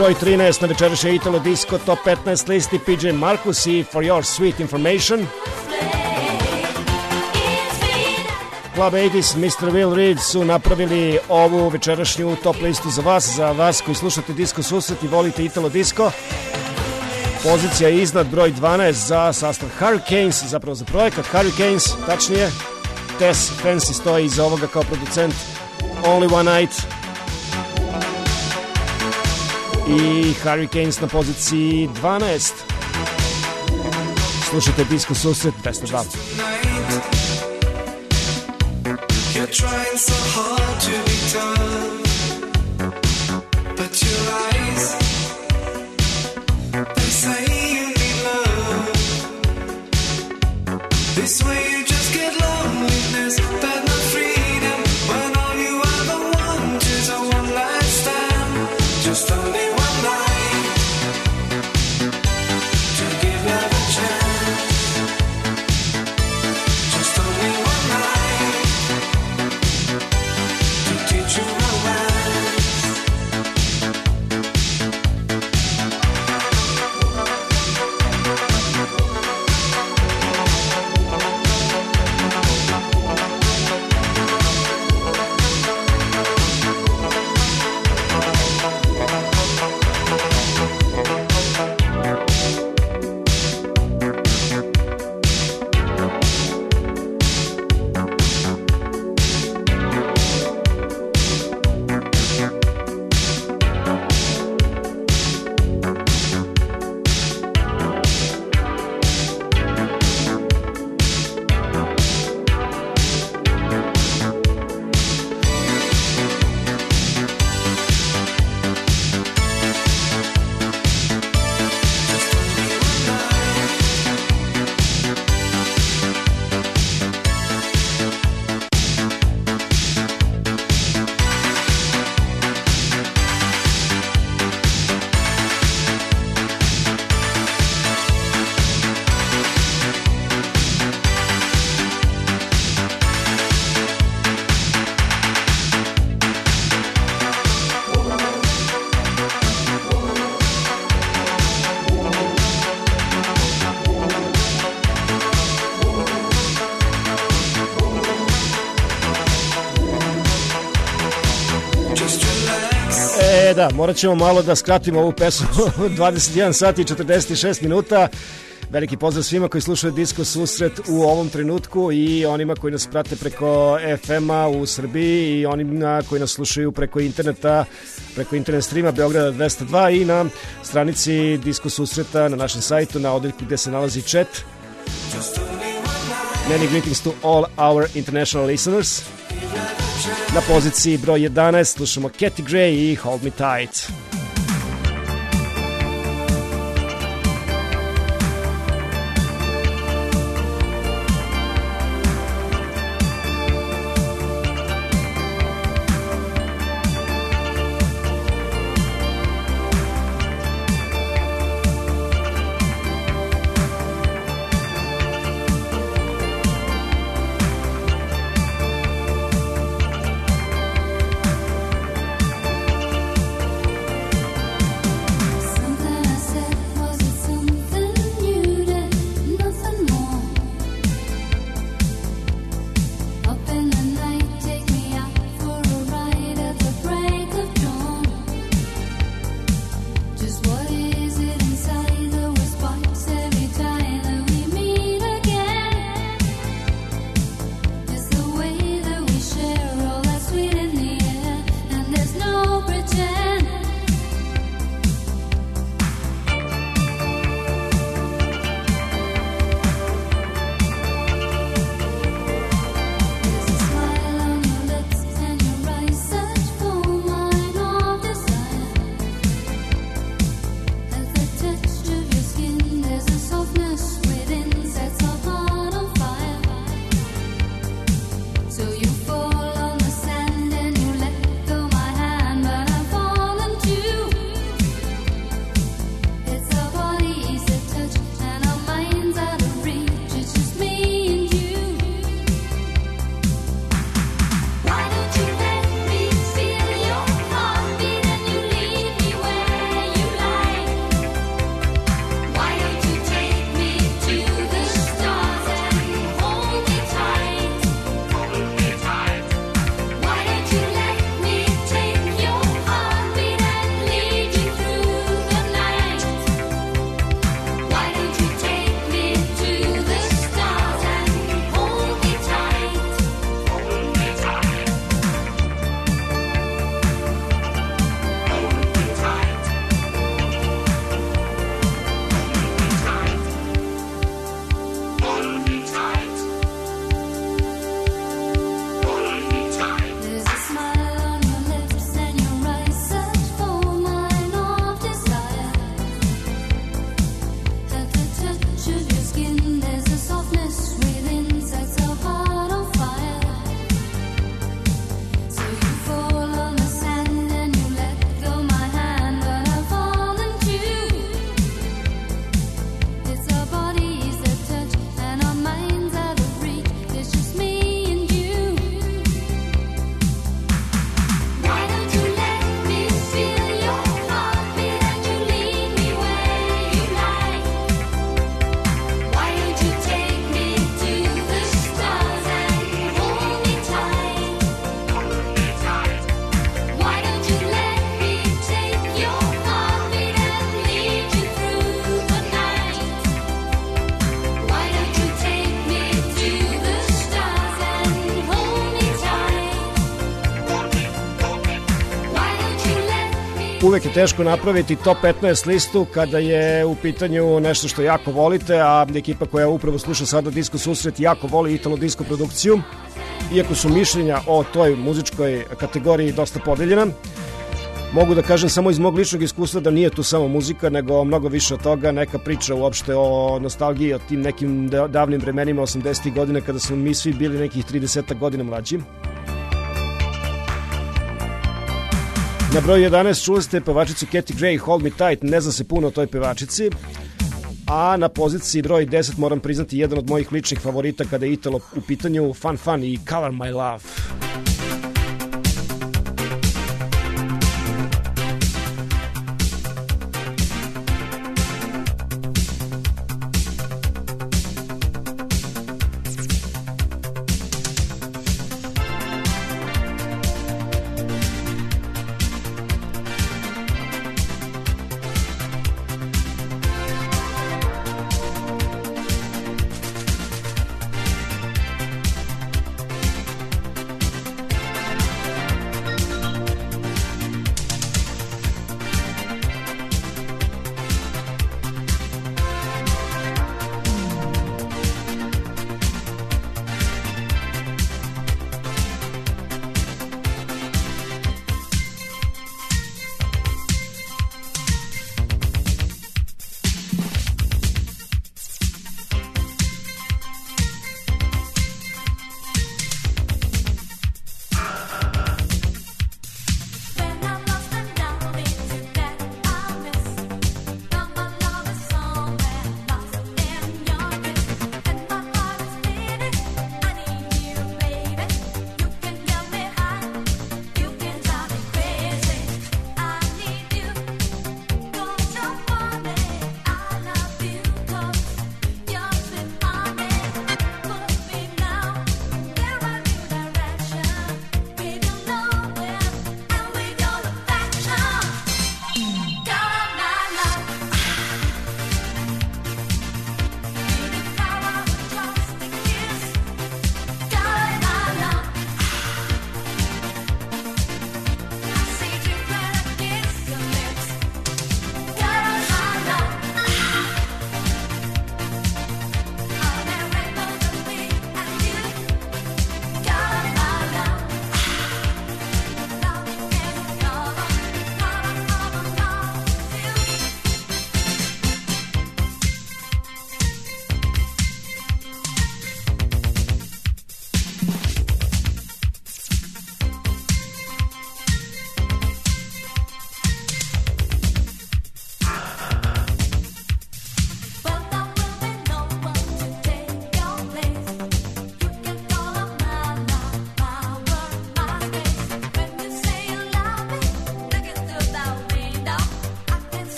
broj 13 na večerašnjoj Italo Disco Top 15 listi PJ Marcus i For Your Sweet Information. Club 80s, Mr. Will Reed su napravili ovu večerašnju top listu za vas koji slušate Disco Susret i volite Italo Disco. Pozicija je iznad broj 12 za sastav Hurricanes, zapravo za projekat Hurricanes, tačnije. Tess Fancy stoji iza ovoga kao producent Only One Night. I Hurricanes na poziciji 12. Slušajte Disco Susret 202. You're trying so hard to be tough, but your eyes, they say you need love. This way you just get loneliness, but no freedom, when all you ever want is a one last stand. Just only one night to give love a chance. Just only one night to teach you romance. Da, morat ćemo malo da skratimo ovu pesmu. 21 sati i 46 minuta. Veliki pozdrav svima koji slušaju Disco Susret u ovom trenutku i onima koji nas prate preko FM-a u Srbiji i onima koji nas slušaju preko interneta, preko internet streama Beograda 202 i na stranici Disco Susreta na našem sajtu na odeljku gde se nalazi chat. Many greetings to all our international listeners. Na poziciji broj 11 slušamo Cathy Gray i Hold Me Tight. uvek je teško napraviti top 15 listu kada je u pitanju nešto što jako volite, a ekipa koja upravo sluša sada Disko susret jako voli italo disko produkciju, iako su mišljenja o toj muzičkoj kategoriji dosta podeljena. Mogu da kažem samo iz mog ličnog iskustva da nije tu samo muzika, nego mnogo više od toga, neka priča uopšte o nostalgiji, o tim nekim davnim vremenima 80. godine kada smo mi svi bili nekih 30 godina mlađi. Na broju 11 čuli ste pevačicu Kathy Gray, Hold Me Tight, ne zna se puno o toj pevačici, a na poziciji broj 10 moram priznati jedan od mojih ličnih favorita kada je italo u pitanju, Fun Fun i Color My Love.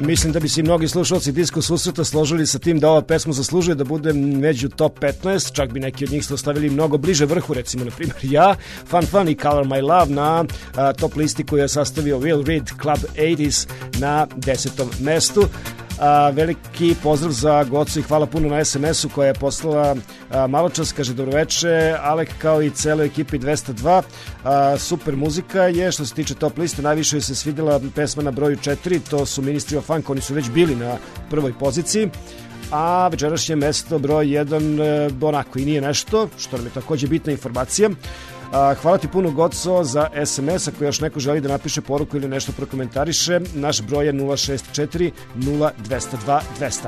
Mislim da bi se i mnogi slušalci Disko susreta složili sa tim da ova pesma zaslužuje da bude među top 15, čak bi neki od njih se ostavili mnogo bliže vrhu, recimo na primjer ja, Fun Fun i Color My Love na top listi koju je sastavio Will Reed, Club 80s na 10. mestu. Veliki pozdrav za Gocu i hvala puno na SMS-u koja je poslala maločas, kaže dobroveče Alek kao i celoj ekipi 202. Super muzika je što se tiče top liste, najviše se svidjela pesma na broju 4, to su Ministry of Funk, oni su već bili na prvoj poziciji, a večerašnje mesto broj 1 onako i nije nešto, što nam je također bitna informacija. Hvala ti puno Goco za SMS, ako još neko želi da napiše poruku ili nešto prokomentariše, naš broj je 064 0202 200.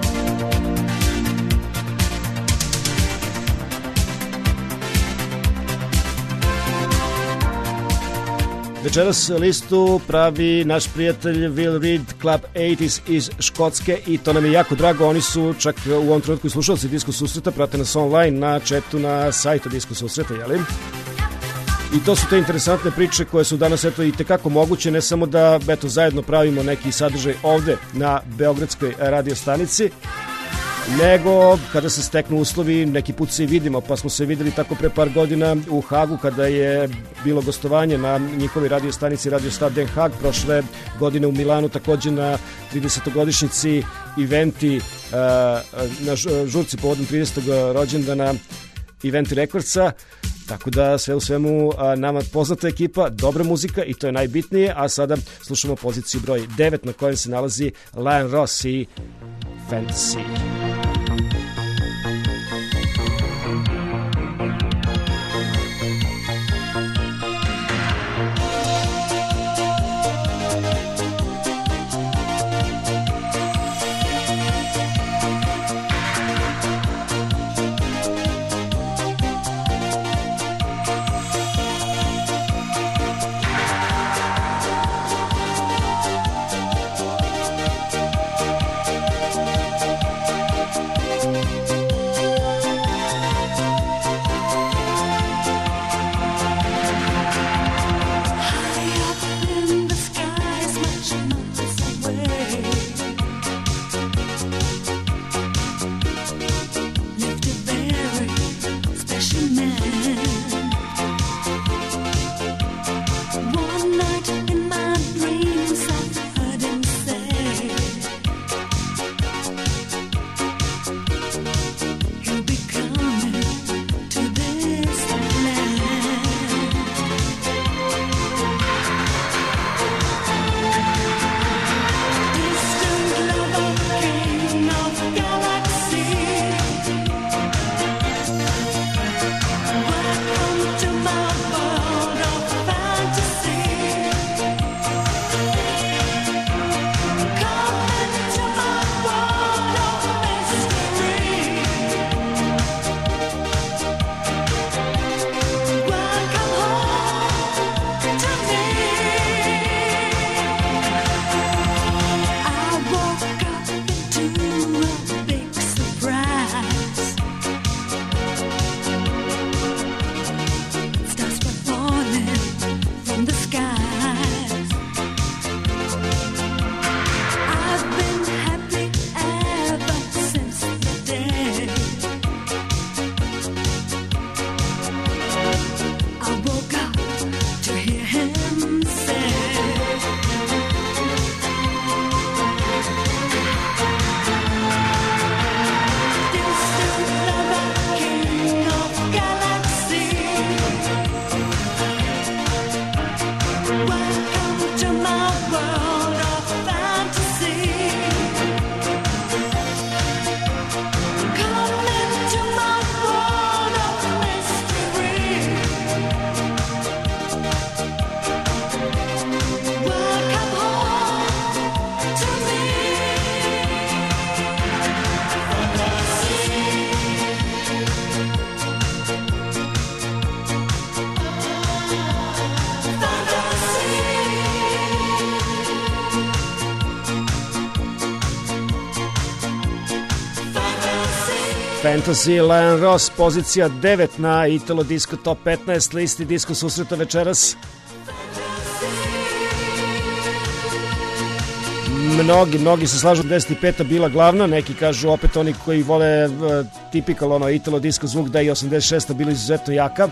Večeras listu pravi naš prijatelj Will Reed, Club 80s iz Škotske i to nam je jako drago, oni su čak u ovom trenutku i slušalci Disko susreta, prate nas online na chatu na sajtu Disko susreta, jeli? I to su te interesantne priče koje su danas i tekako moguće, ne samo da zajedno pravimo neki sadržaj ovde na Beogradskoj radiostanici, nego kada se steknu uslovi, neki put se i vidimo, pa smo se videli tako pre par godina u Hagu kada je bilo gostovanje na njihovi radiostanici Radio Star Den Haag, prošle godine u Milanu također na 30-godišnjici eventi na žurci povodom 30. rođendana Eventi Rekordsa. Tako da sve u svemu nama poznata ekipa, dobra muzika i to je najbitnije, a sada slušamo poziciju broj 9 na kojem se nalazi Lion Ross i Fantasy. Fantasy, Lion Ross, pozicija 9 na Italo Disco Top 15 listi Disko susreta večeras. mnogi se slažu da 95. bila glavna, neki kažu opet oni koji vole tipikal ono italo disco zvuk da je 86. bila izuzetno jaka.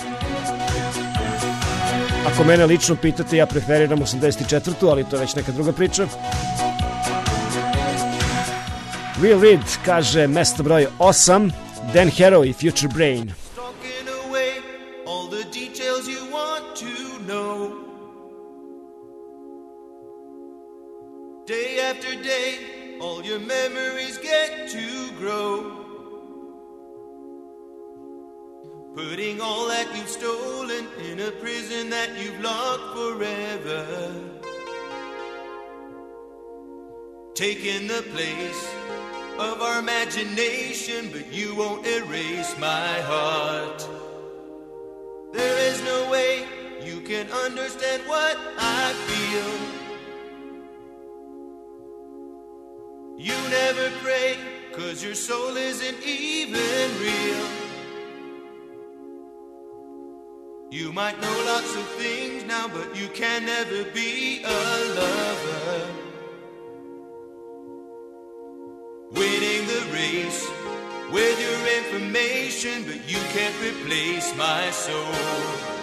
Ako mene lično pitate, ja preferiram 84. ali to je već neka druga priča. Will Reed kaže mesto broj 8, Dan Harrow i Future Brain. Day after day, all your memories get to grow. Putting all that you've stolen in a prison that you've locked forever. Taking the place of our imagination, but you won't erase my heart. There is no way you can understand what I feel. You never pray, 'cause your soul isn't even real. You might know lots of things now, but you can never be a lover. Winning the race with your information, but you can't replace my soul.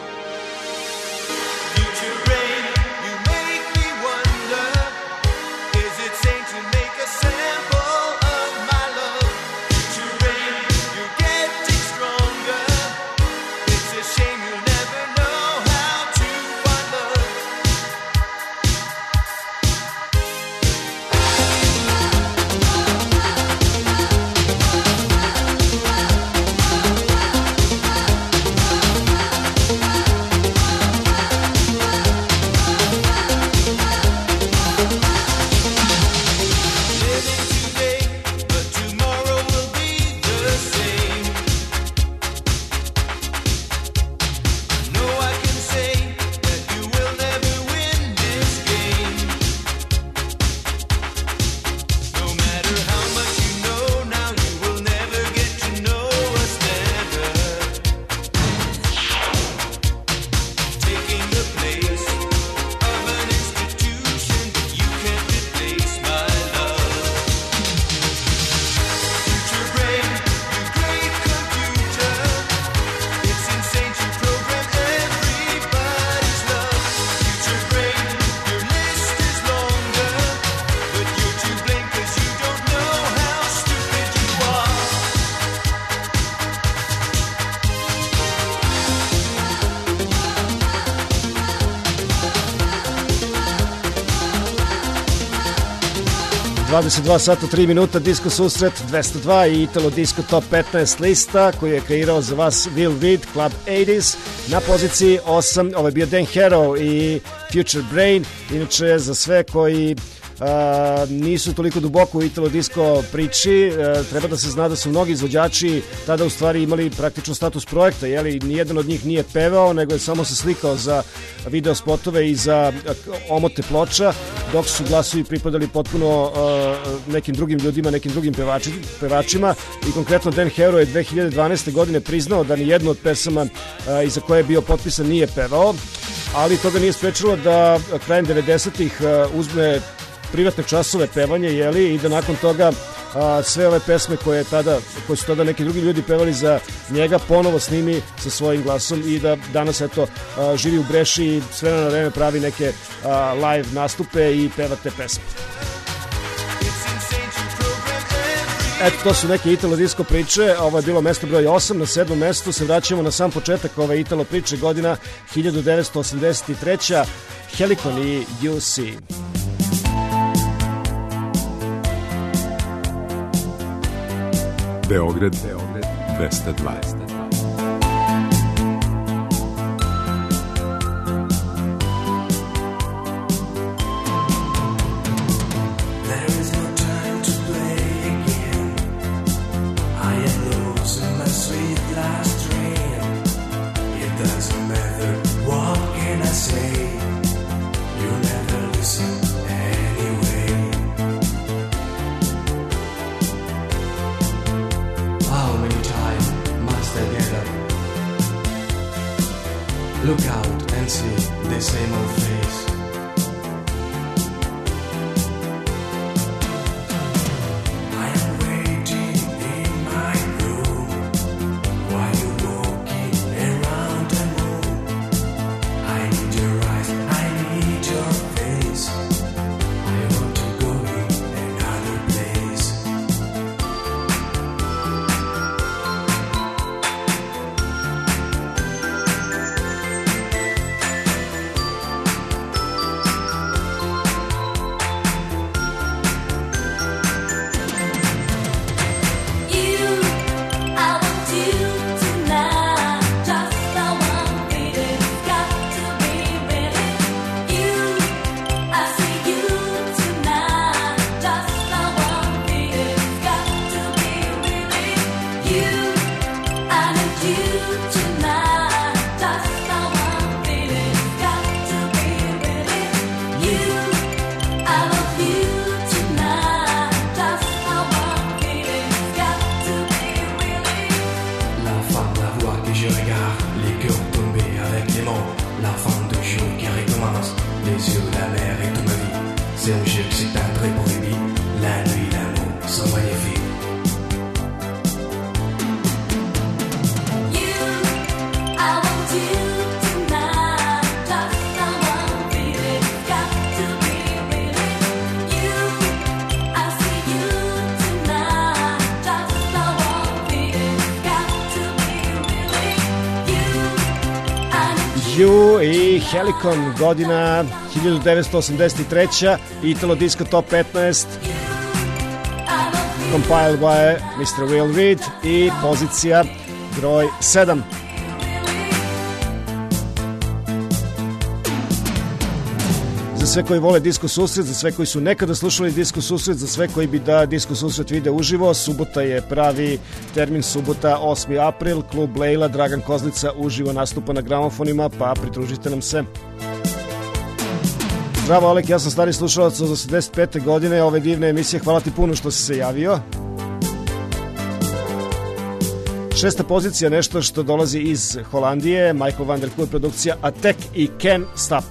Future brain, you make me wonder, is it sane to make a sample of my love? Future brain, you're getting stronger. It's a shame you'll never know how to find love. ...22 sata 3 minuta, Disco Susret 202 i Italo Disco Top 15 lista koju je kreirao za vas Will Reed, Club 80s. Na poziciji 8, ovo je bio Dan Harrow i Future Brain. Inače, za sve koji nisu toliko duboko u Italo Disco priči, treba da se zna da su mnogi izvođači tada u stvari imali praktično status projekta, jeli, nijedan od njih nije pevao, nego je samo se slikao za video spotove i za omote ploča, dok su glasovi pripadali potpuno nekim drugim ljudima, nekim drugim pevačima. I konkretno Dan Harrow je 2012. godine priznao da nijednu od pesama iza koje je bio potpisan nije pevao, ali toga nije sprečilo da krajem 90-ih uzme privatne časove pevanja, jeli, i da nakon toga sve ove pesme koje su tada neki drugi ljudi pevali za njega ponovo snimi sa svojim glasom i da danas eto živi u Breši i sve na vreme pravi neke live nastupe i peva te pesme. Eto, to su neke Italo Disco priče. Ovo je bilo mesto broj 8. Na 7. mestu se vraćamo na sam početak ove Italo priče, godina 1983. Helicon i UC. Beograd 220. How many times must I 7e chiffre, c'est entré prohibé. La nuit, l'amour sont magnifiques. You i Helicon, godina 1983. Italo Disco Top 15, compiled by Mr. Will Reed i pozicija broj 7. Za sve koji vole Disco Susret, za sve koji su nekada slušali Disco Susret, za sve koji bi da Disco Susret vide uživo, subota je pravi termin, subota 8. april, klub Lejla, Dragan Kozlica uživo nastupa na gramofonima, pa pridružite nam se. Zdravo Alek, ja sam stari slušalac od 85. godine ove divne emisije, hvala ti puno što si se javio. 6. pozicija, nešto što dolazi iz Holandije, Michael van der Koe produkcija Attack i Can't Stop.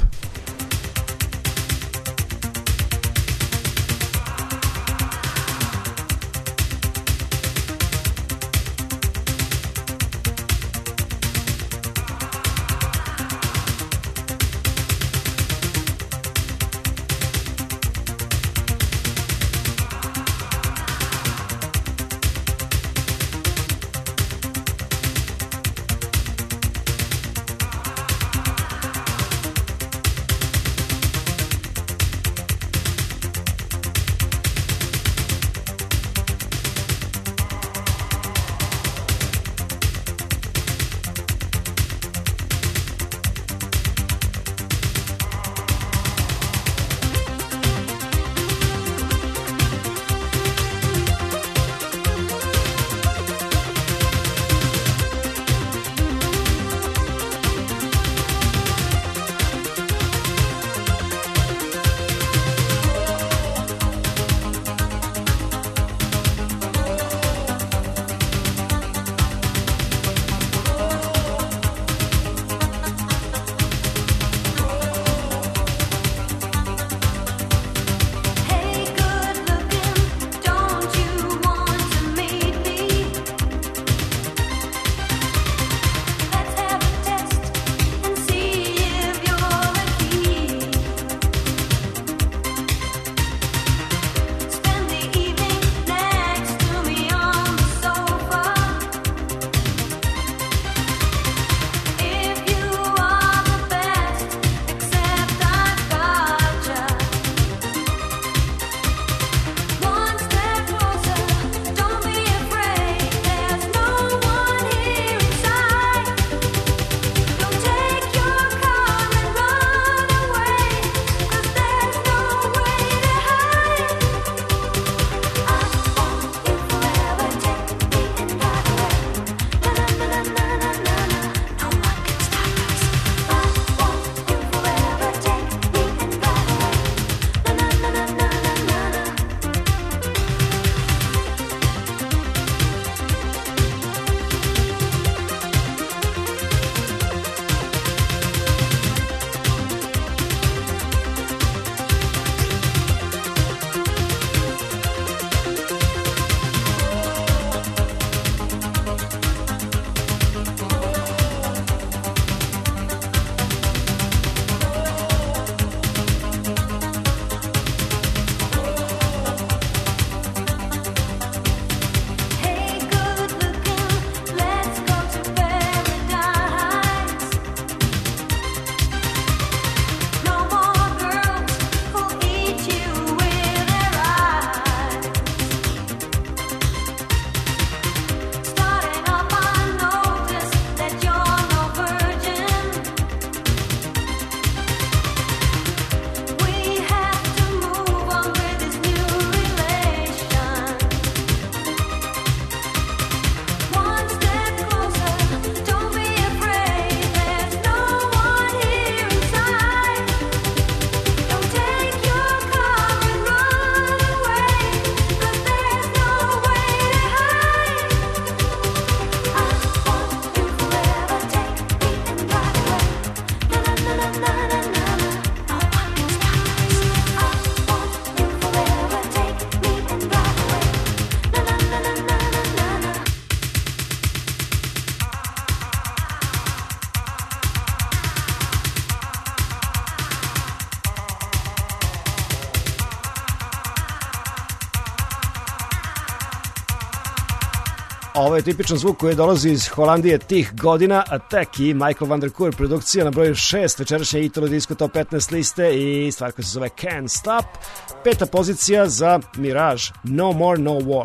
Ovo je tipičan zvuk koji dolazi iz Holandije tih godina, Attack i Michael van der Koer produkcija na broju 6 večerašnje Italo Disco Top 15 liste i stvar koja se zove Can't Stop. 5. pozicija za Mirage, No More No War.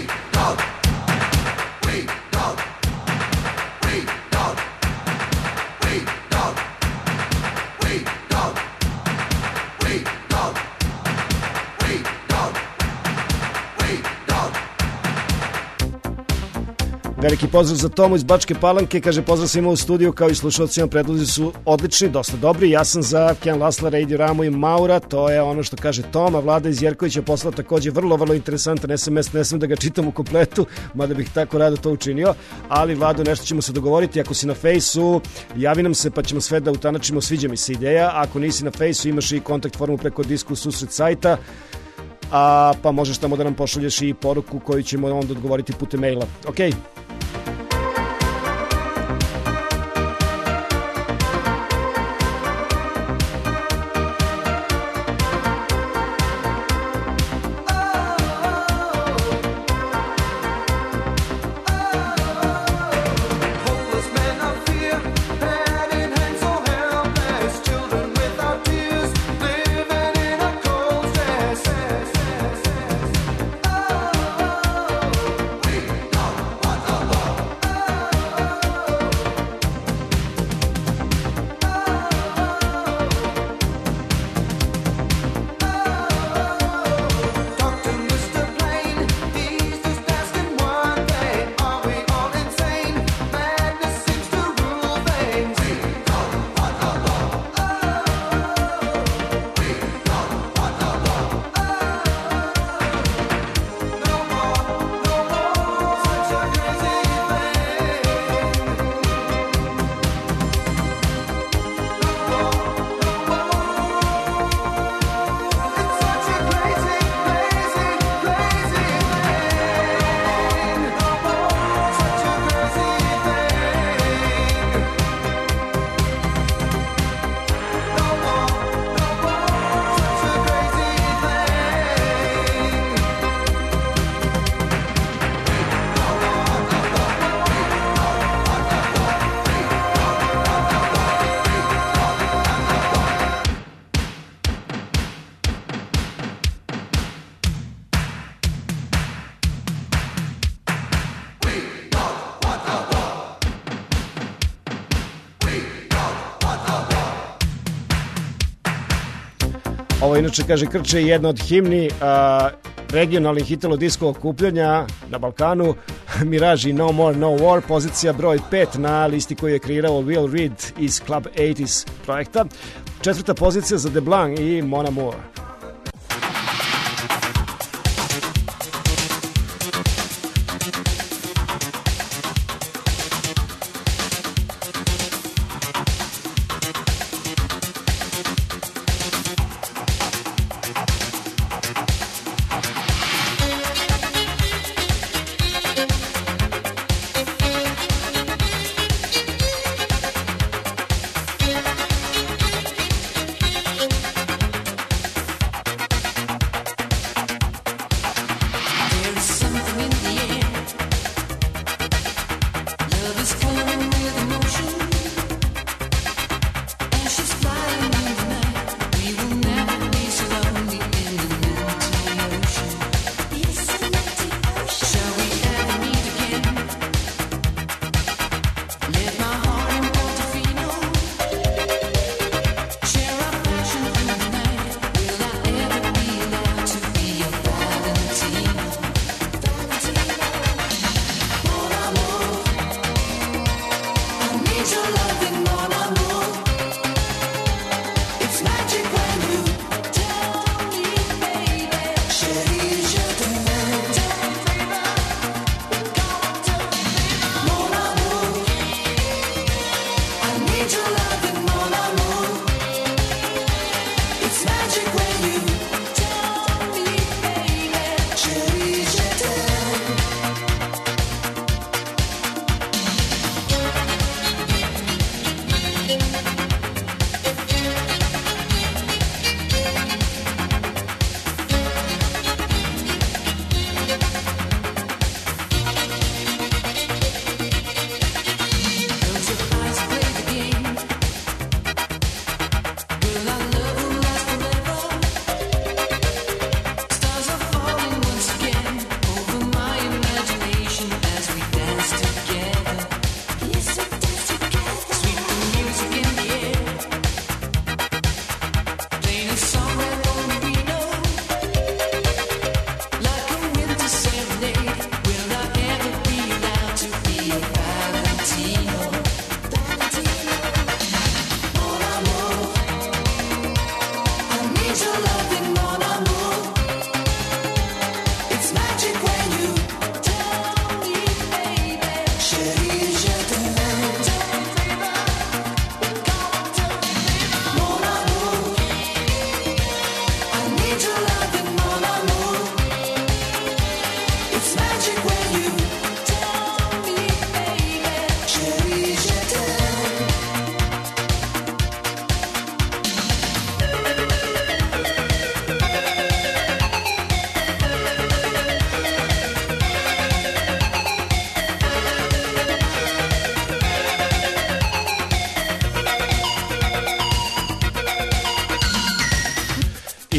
Veliki pozdrav za Tomu iz Bačke Palanke, kaže pozdrav svima u studiju kao i slušalcima, predlozi su odlični, dosta dobri. Ja sam za Ken Lasla, Radio Ramu i Maura, to je ono što kaže Toma. Vlada iz Jerkovića poslala takođe vrlo interesantan SMS, ne sam da ga čitam u kompletu, mada bih tako rado to učinio, ali Vlado, nešto ćemo se dogovoriti, ako si na Fejsu, javi nam se pa ćemo sve da utanačimo, sviđa mi se ideja, ako nisi na Fejsu imaš i kontakt formu preko Disku Susret sajta, pa možeš tamo da nam pošalješ i poruku koju ćemo onda odgovoriti putem maila. Okej. Ovo inače, kaže Krče, jedna od himni regionalnih italo-disko okupljanja na Balkanu, Mirage i No More No War, pozicija broj 5 na listi koju je kreirao Will Reed iz Club 80s projekta. 4. pozicija za De Blanc i Mon Amour.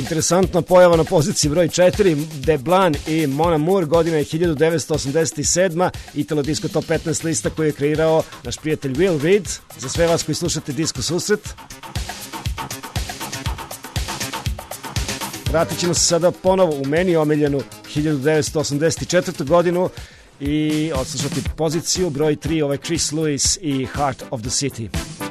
Interesantna pojava na poziciji broj 4, Deblan i Mona Moore, godina je 1987. Italo Disco Top 15 lista koju je kreirao naš prijatelj Will Reed. Za sve vas koji slušate Disco Susret. Vratit ćemo se sada ponovo u meni omiljenu 1984. godinu i odslušati poziciju broj 3, ovaj Chris Lewis i Heart of the City.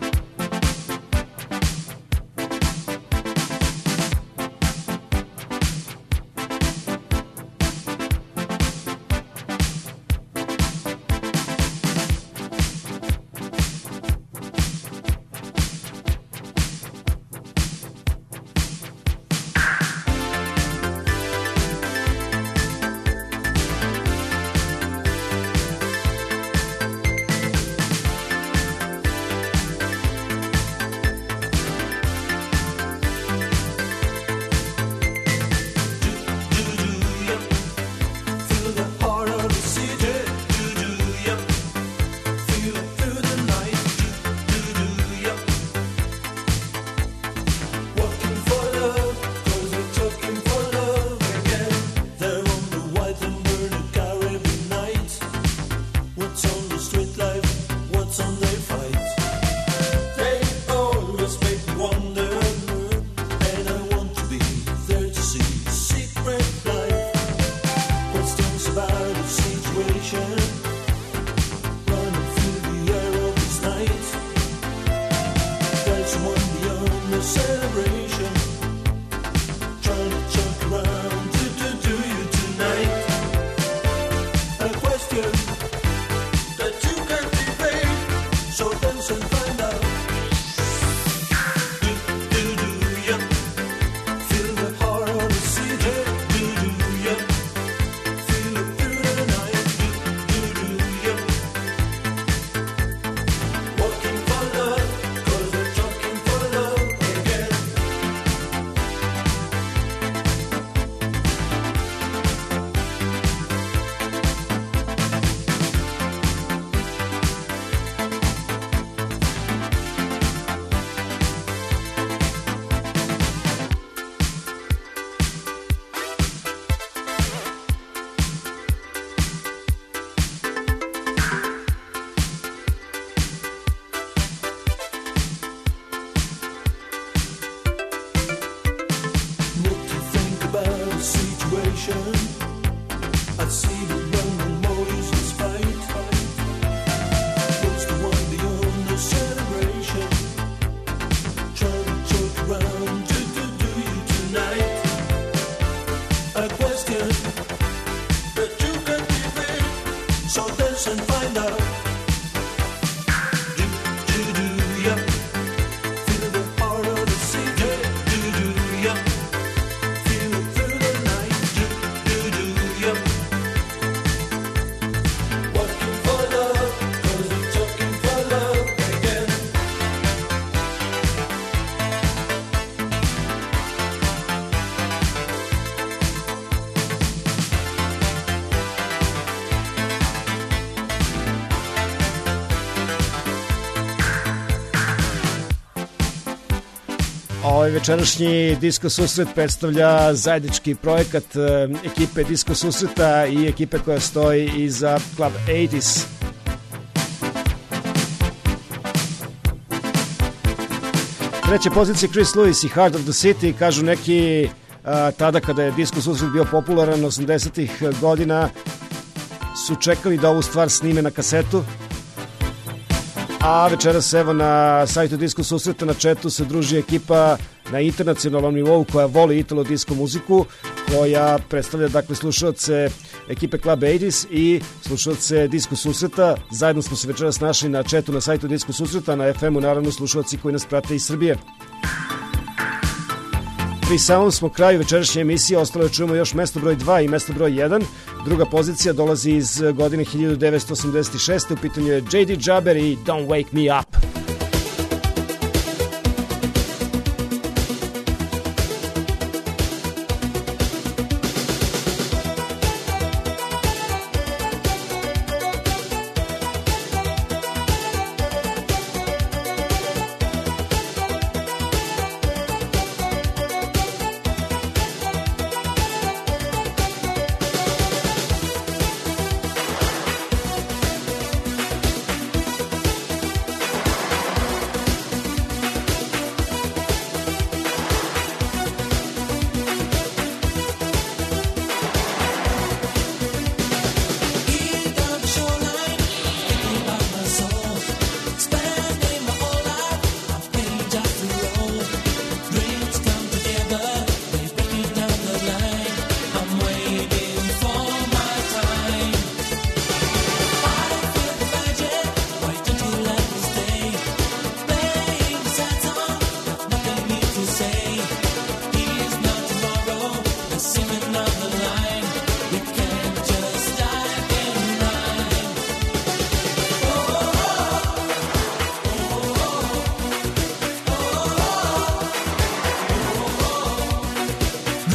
Ovaj večerašnji Disco Susret predstavlja zajednički projekat ekipe Disco Susreta i ekipe koja stoji iza Club 80s. Treće pozicije Chris Lewis i Heart of the City, kažu neki tada kada je Disco Susret bio popularan 80-ih godina su čekali da ovu stvar snime na kasetu. A večeras evo na sajtu Disco Susreta na chatu se druži ekipa na internacionalnom nivou koja voli italo disco muziku, koja predstavlja dakle slušalce ekipe Club 80s i slušalce Disco Susreta. Zajedno smo se večeras našli na chatu na sajtu Disco Susreta, na FM-u naravno slušalci koji nas prate iz Srbije. Pri samom smo kraju večerašnje emisije, ostalo je čujemo još mesto broj 2 i mesto broj 1. Druga pozicija dolazi iz godine 1986. U pitanju je J.D. Jabber i Don't Wake Me Up.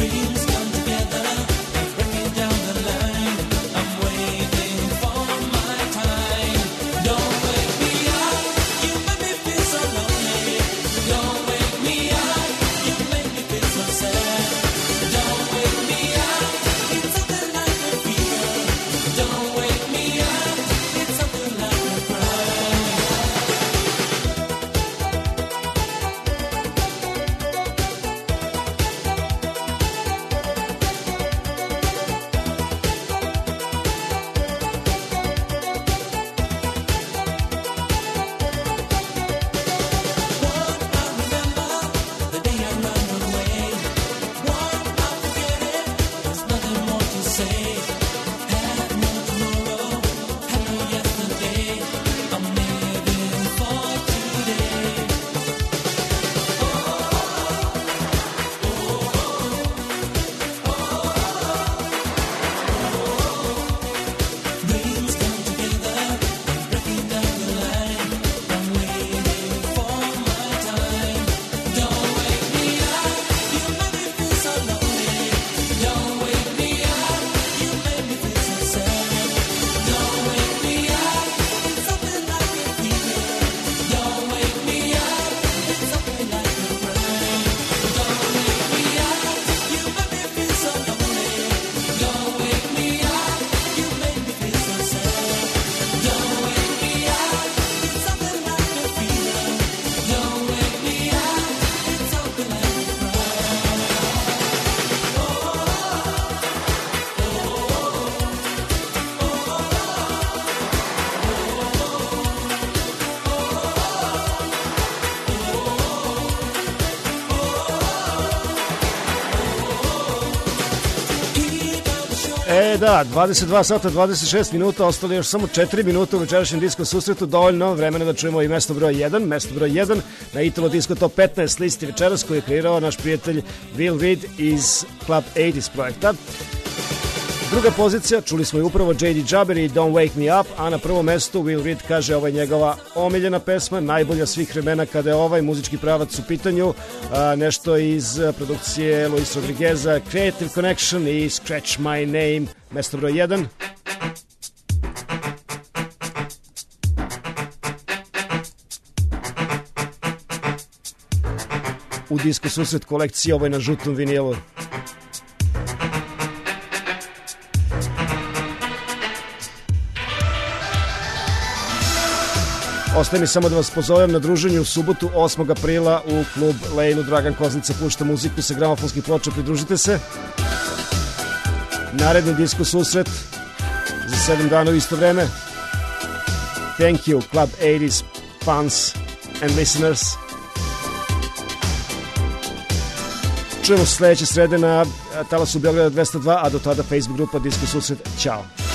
Da, 22 sata 26 minuta, ostali još samo 4 minuta u večerašnjem disko susretu, dovoljno vremena da čujemo i mesto broj 1. Mesto broj 1 na Italo Disco Top 15 listi večeras koju je kreirao naš prijatelj Will Reed iz Club 80s projekta. Druga pozicija, čuli smo i upravo J.D. Jabber i Don't Wake Me Up, a na prvom mestu Will Reed kaže ovo je njegova omiljena pesma, najbolja svih vremena kada je ovaj muzički pravac u pitanju, nešto iz produkcije Luis Rodrigueza, Creative Connection i Scratch My Name, mesto broj 1. U disku susret kolekcije, ovo je na žutom vinilu. Ostaje mi samo da vas pozovem na druženje u subotu 8. aprila u klub Lejlu. Dragan Koznica pušta muziku sa gramofonskih ploča, pridružite se. Naredni disko susret za 7 dana u isto vreme. Thank you Club 80s fans and listeners. Čujemo se sledeće srede na talasu Beograda 202, a do tada Facebook grupa Disko susret. Ćao.